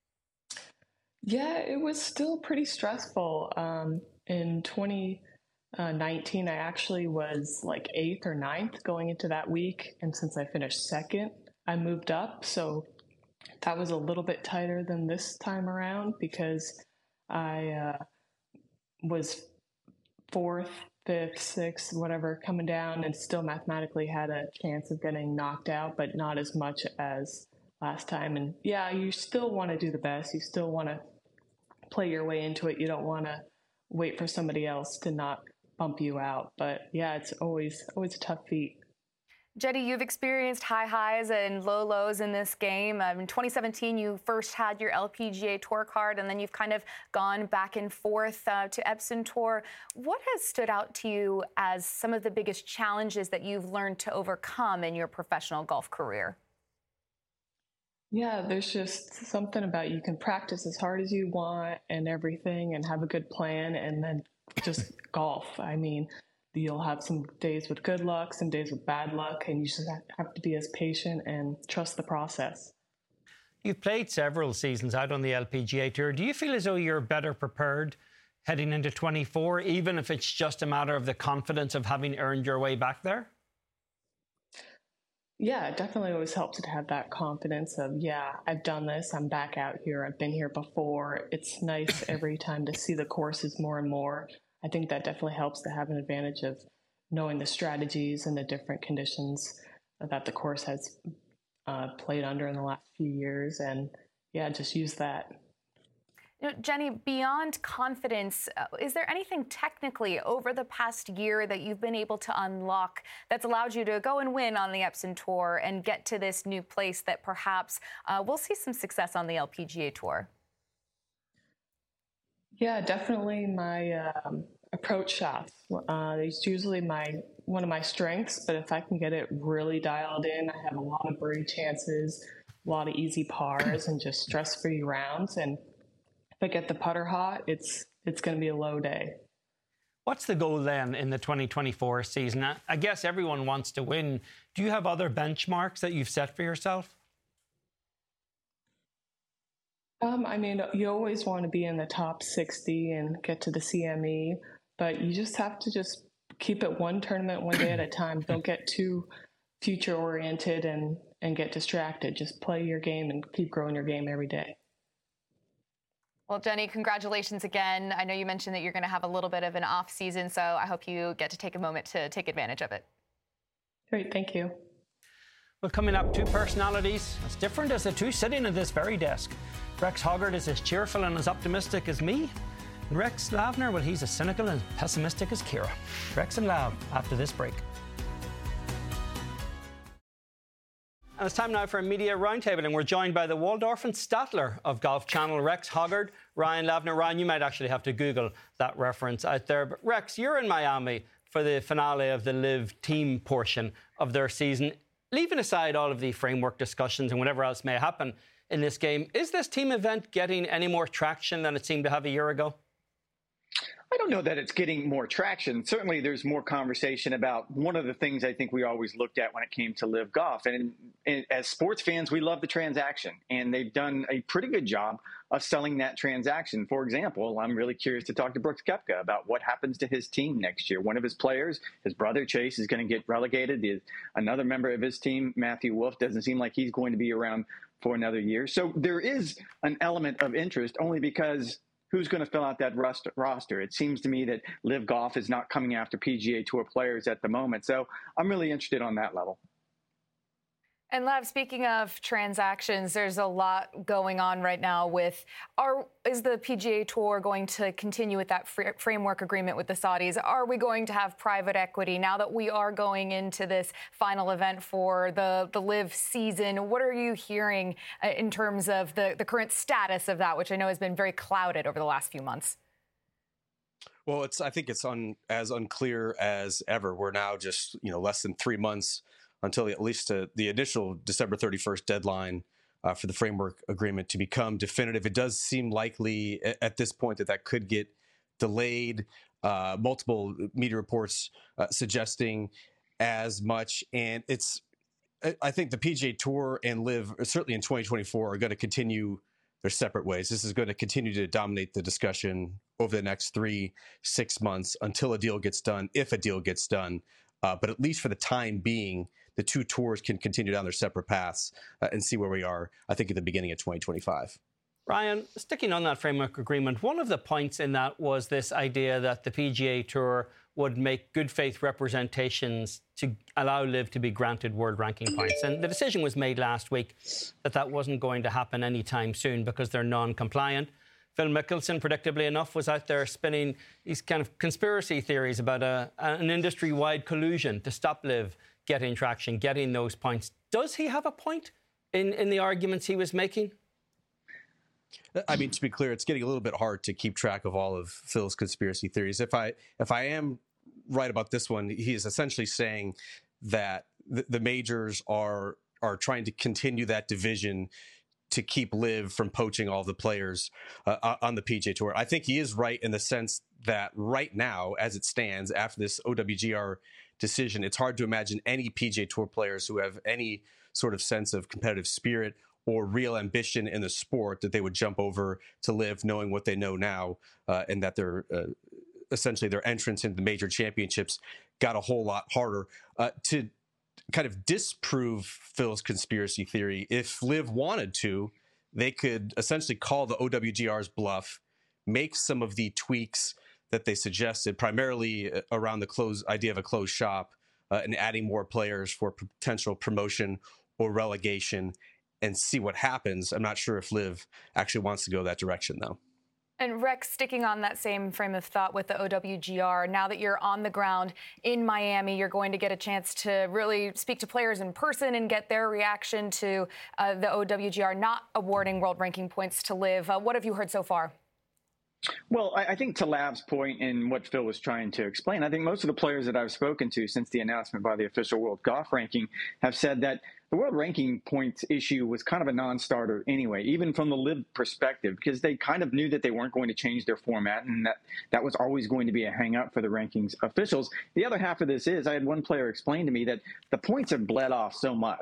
Yeah, it was still pretty stressful. Um, in twenty nineteen, I actually was like eighth or ninth going into that week, and since I finished second, I moved up, so that was a little bit tighter than this time around because I uh, was fourth, fifth, sixth, whatever, coming down and still mathematically had a chance of getting knocked out, but not as much as last time. And yeah, you still want to do the best. You still want to play your way into it. You don't want to wait for somebody else to not bump you out. But yeah, it's always always a tough feat. Jenny, you've experienced high highs and low lows in this game. Um, in twenty seventeen, you first had your L P G A Tour card, and then you've kind of gone back and forth uh, to Epson Tour. What has stood out to you as some of the biggest challenges that you've learned to overcome in your professional golf career? Yeah, there's just something about you can practice as hard as you want and everything and have a good plan and then just golf. I mean, you'll have some days with good luck, some days with bad luck, and you just have to be as patient and trust the process. You've played several seasons out on the L P G A Tour. Do you feel as though you're better prepared heading into twenty-four, even if it's just a matter of the confidence of having earned your way back there? Yeah, it definitely always helps to have that confidence of, yeah, I've done this, I'm back out here, I've been here before. It's nice every time to see the courses more and more. I think that definitely helps to have an advantage of knowing the strategies and the different conditions that the course has uh, played under in the last few years. And yeah, just use that. You know, Jenny, beyond confidence, uh, is there anything technically over the past year that you've been able to unlock that's allowed you to go and win on the Epson Tour and get to this new place that perhaps uh, we'll see some success on the L P G A Tour? Yeah, definitely my um, approach shots. Uh, it's usually my one of my strengths, but if I can get it really dialed in, I have a lot of birdie chances, a lot of easy pars, and just stress-free rounds. And if I get the putter hot, it's it's going to be a low day. What's the goal then in the twenty twenty-four season? I guess everyone wants to win. Do you have other benchmarks that you've set for yourself? Um, I mean, you always want to be in the top sixty and get to the C M E, but you just have to just keep it one tournament, one day at a time. Don't get too future oriented and, and get distracted. Just play your game and keep growing your game every day. Well, Jenny, congratulations again. I know you mentioned that you're going to have a little bit of an off season, so I hope you get to take a moment to take advantage of it. Great, thank you. Well, coming up, two personalities as different as the two sitting at this very desk. Rex Hoggard is as cheerful and as optimistic as me. And Rex Lavner, well, he's as cynical and pessimistic as Kira. Rex and Lav after this break. And it's time now for a media roundtable, and we're joined by the Waldorf and Statler of Golf Channel, Rex Hoggard, Ryan Lavner. Ryan, you might actually have to Google that reference out there. But Rex, you're in Miami for the finale of the Live team portion of their season. Leaving aside all of the framework discussions and whatever else may happen in this game, is this team event getting any more traction than it seemed to have a year ago? I don't know that it's getting more traction. Certainly there's more conversation about one of the things I think we always looked at when it came to Live Golf. And, and as sports fans, we love the transaction. And they've done a pretty good job of selling that transaction. For example, I'm really curious to talk to Brooks Koepka about what happens to his team next year. One of his players, his brother Chase, is going to get relegated. The, another member of his team, Matthew Wolff, doesn't seem like he's going to be around for another year. So there is an element of interest only because who's going to fill out that roster? It seems to me that Live Golf is not coming after P G A Tour players at the moment. So I'm really interested on that level. And Lav, speaking of transactions, there's a lot going on right now with, are, is the P G A Tour going to continue with that fr- framework agreement with the Saudis? Are we going to have private equity now that we are going into this final event for the, the Live season? What are you hearing uh, in terms of the, the current status of that, which I know has been very clouded over the last few months? Well, it's I think it's un, as unclear as ever. We're now just, you know, less than three months until at least uh, the initial December thirty-first deadline uh, for the framework agreement to become definitive. It does seem likely at, at this point that that could get delayed. Uh, multiple media reports uh, suggesting as much. And it's, I think the P G A Tour and Live, certainly in twenty twenty-four, are going to continue their separate ways. This is going to continue to dominate the discussion over the next three, six months until a deal gets done, if a deal gets done. Uh, but at least for the time being, the two tours can continue down their separate paths uh, and see where we are, I think, at the beginning of twenty twenty-five. Ryan, sticking on that framework agreement, one of the points in that was this idea that the P G A Tour would make good faith representations to allow Live to be granted world ranking points. And the decision was made last week that that wasn't going to happen anytime soon because they're non-compliant. Phil Mickelson, predictably enough, was out there spinning these kind of conspiracy theories about a, an industry-wide collusion to stop Live getting traction, getting those points. Does he have a point in, in the arguments he was making? I mean, to be clear, it's getting a little bit hard to keep track of all of Phil's conspiracy theories. If I if I am right about this one, he is essentially saying that the, the majors are are trying to continue that division to keep Live from poaching all the players uh, on the P G A Tour. I think he is right in the sense that right now, as it stands, after this O W G R decision, it's hard to imagine any P G A Tour players who have any sort of sense of competitive spirit or real ambition in the sport that they would jump over to Live knowing what they know now uh, and that they're uh, essentially their entrance into the major championships got a whole lot harder. Uh, to kind of disprove Phil's conspiracy theory, if Live wanted to, they could essentially call the O W G R's bluff, make some of the tweaks that they suggested, primarily around the close idea of a closed shop uh, and adding more players for potential promotion or relegation, and see what happens. I'm not sure if Live actually wants to go that direction, though. And Rex, sticking on that same frame of thought with the O W G R, now that you're on the ground in Miami, you're going to get a chance to really speak to players in person and get their reaction to uh, the O W G R not awarding world ranking points to Live. Uh, what have you heard so far? Well, I think to Lav's point and what Phil was trying to explain, I think most of the players that I've spoken to since the announcement by the official World Golf Ranking have said that the world ranking points issue was kind of a non-starter anyway, even from the Live perspective, because they kind of knew that they weren't going to change their format and that that was always going to be a hang-up for the rankings officials. The other half of this is, I had one player explain to me that the points have bled off so much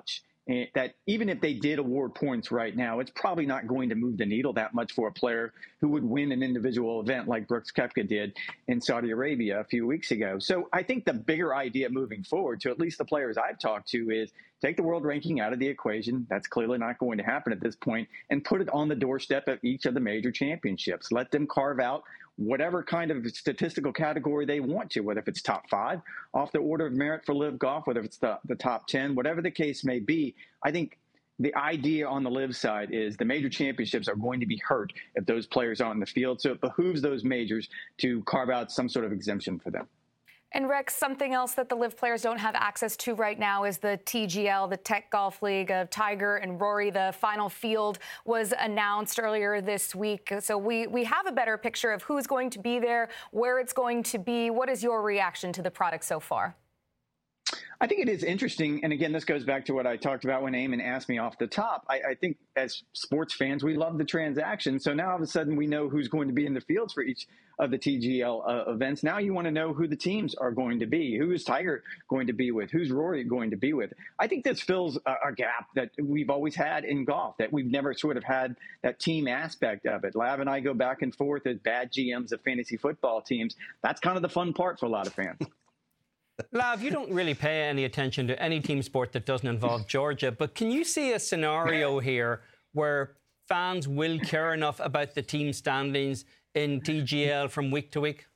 eh, that even if they did award points right now, it's probably not going to move the needle that much for a player who would win an individual event like Brooks Koepka did in Saudi Arabia a few weeks ago. So I think the bigger idea moving forward, to at least the players I've talked to, is take the world ranking out of the equation. That's clearly not going to happen at this point, and put it on the doorstep of each of the major championships. Let them carve out whatever kind of statistical category they want to, whether if it's top five off the order of merit for Live Golf, whether it's the, the top ten, whatever the case may be. I think the idea on the Live side is the major championships are going to be hurt if those players aren't in the field. So it behooves those majors to carve out some sort of exemption for them. And Rex, something else that the Live players don't have access to right now is the T G L, the Tech Golf League of Tiger and Rory. The final field was announced earlier this week. So we, we have a better picture of who's going to be there, where it's going to be. What is your reaction to the product so far? I think it is interesting. And again, this goes back to what I talked about when Eamon asked me off the top. I, I think as sports fans, we love the transaction. So now all of a sudden we know who's going to be in the fields for each of the T G L uh, events. Now you want to know who the teams are going to be. Who is Tiger going to be with? Who's Rory going to be with? I think this fills a, a gap that we've always had in golf, that we've never sort of had that team aspect of it. Lav and I go back and forth as bad G Ms of fantasy football teams. That's kind of the fun part for a lot of fans. Lav, you don't really pay any attention to any team sport that doesn't involve Georgia, but can you see a scenario here where fans will care enough about the team standings in T G L from week to week?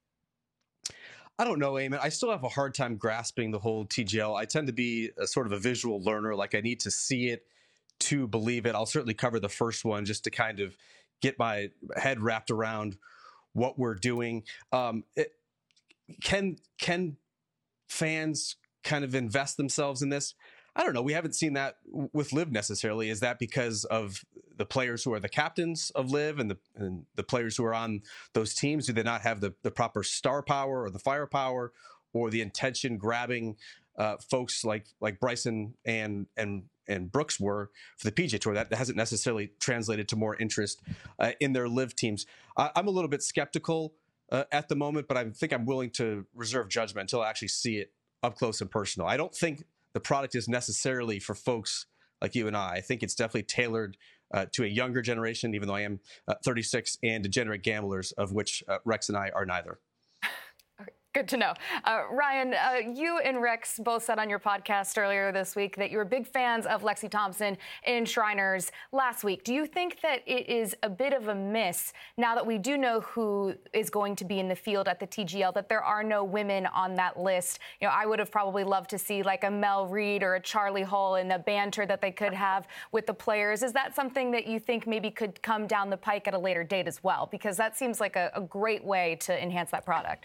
I don't know, Eamon. I still have a hard time grasping the whole T G L. I tend to be a sort of a visual learner. Like, I need to see it to believe it. I'll certainly cover the first one just to kind of get my head wrapped around what we're doing. Um, it, can can fans kind of invest themselves in this? I don't know. We haven't seen that with Live necessarily. Is that because of the players who are the captains of Live and the and the players who are on those teams? Do they not have the, the proper star power or the firepower or the intention grabbing uh, folks like like Bryson and and and Brooks were for the P G A Tour? That hasn't necessarily translated to more interest uh, in their Live teams. I, I'm a little bit skeptical Uh, at the moment, but I think I'm willing to reserve judgment until I actually see it up close and personal. I don't think the product is necessarily for folks like you and I. I think it's definitely tailored uh, to a younger generation, even though I am uh, thirty-six, and degenerate gamblers, of which uh, Rex and I are neither. Good to know. Uh, Ryan, uh, you and Rex both said on your podcast earlier this week that you were big fans of Lexi Thompson in Shriners last week. Do you think that it is a bit of a miss, now that we do know who is going to be in the field at the T G L, that there are no women on that list? You know, I would have probably loved to see like a Mel Reed or a Charlie Hull and the banter that they could have with the players. Is that something that you think maybe could come down the pike at a later date as well? Because that seems like a, a great way to enhance that product.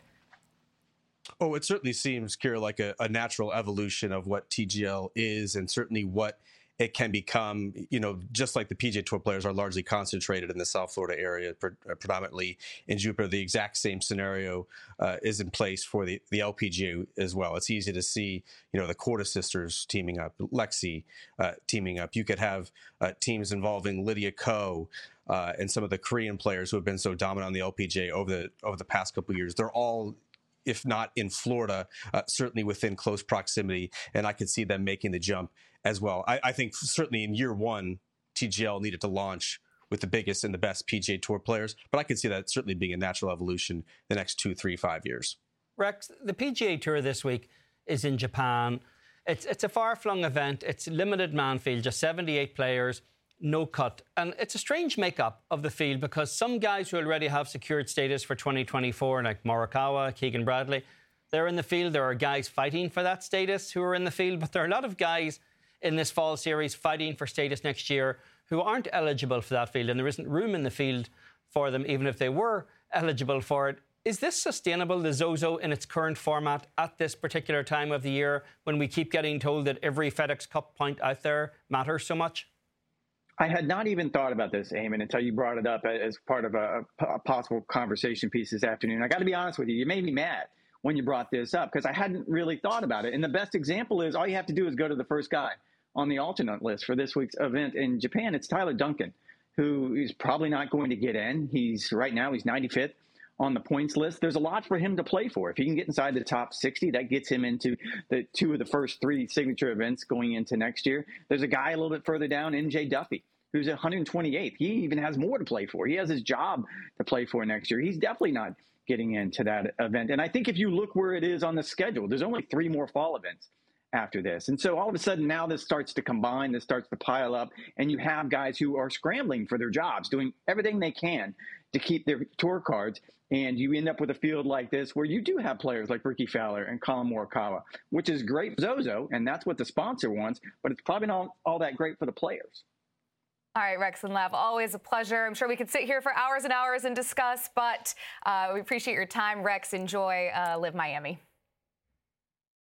Oh, it certainly seems, Kira, like a, a natural evolution of what T G L is, and certainly what it can become. You know, just like the P G A Tour players are largely concentrated in the South Florida area, pre- predominantly in Jupiter, the exact same scenario uh, is in place for the, the L P G A as well. It's easy to see, you know, the Corda sisters teaming up, Lexi uh, teaming up. You could have uh, teams involving Lydia Ko uh, and some of the Korean players who have been so dominant on the L P G A over the over the past couple of years. They're all, if not in Florida, uh, certainly within close proximity, and I could see them making the jump as well. I, I think certainly in year one, T G L needed to launch with the biggest and the best P G A Tour players, but I could see that certainly being a natural evolution the next two, three, five years. Rex, the P G A Tour this week is in Japan. It's, it's a far-flung event. It's limited man field, just seventy-eight players. No cut. And it's a strange makeup of the field because some guys who already have secured status for twenty twenty-four, like Morikawa, Keegan Bradley, they're in the field. There are guys fighting for that status who are in the field, but there are a lot of guys in this fall series fighting for status next year who aren't eligible for that field, and there isn't room in the field for them, even if they were eligible for it. Is this sustainable, the Zozo, in its current format at this particular time of the year when we keep getting told that every FedEx Cup point out there matters so much? I had not even thought about this, Eamon, until you brought it up as part of a, a possible conversation piece this afternoon. I got to be honest with you. You made me mad when you brought this up because I hadn't really thought about it. And the best example is all you have to do is go to the first guy on the alternate list for this week's event in Japan. It's Tyler Duncan, who is probably not going to get in. He's right now, he's ninety-fifth on the points list. There's a lot for him to play for. If he can get inside the top sixty, that gets him into the two of the first three signature events going into next year. There's a guy a little bit further down, N J Duffy, who's one hundred twenty-eighth. He even has more to play for. He has his job to play for next year. He's definitely not getting into that event. And I think if you look where it is on the schedule, there's only three more fall events after this. And so all of a sudden now this starts to combine, this starts to pile up, and you have guys who are scrambling for their jobs, doing everything they can to keep their tour cards. And you end up with a field like this where you do have players like Ricky Fowler and Colin Morikawa, which is great for Zozo, and that's what the sponsor wants, but it's probably not all that great for the players. All right, Rex and Lev, always a pleasure. I'm sure we could sit here for hours and hours and discuss, but uh, we appreciate your time. Rex, enjoy uh, Live Miami.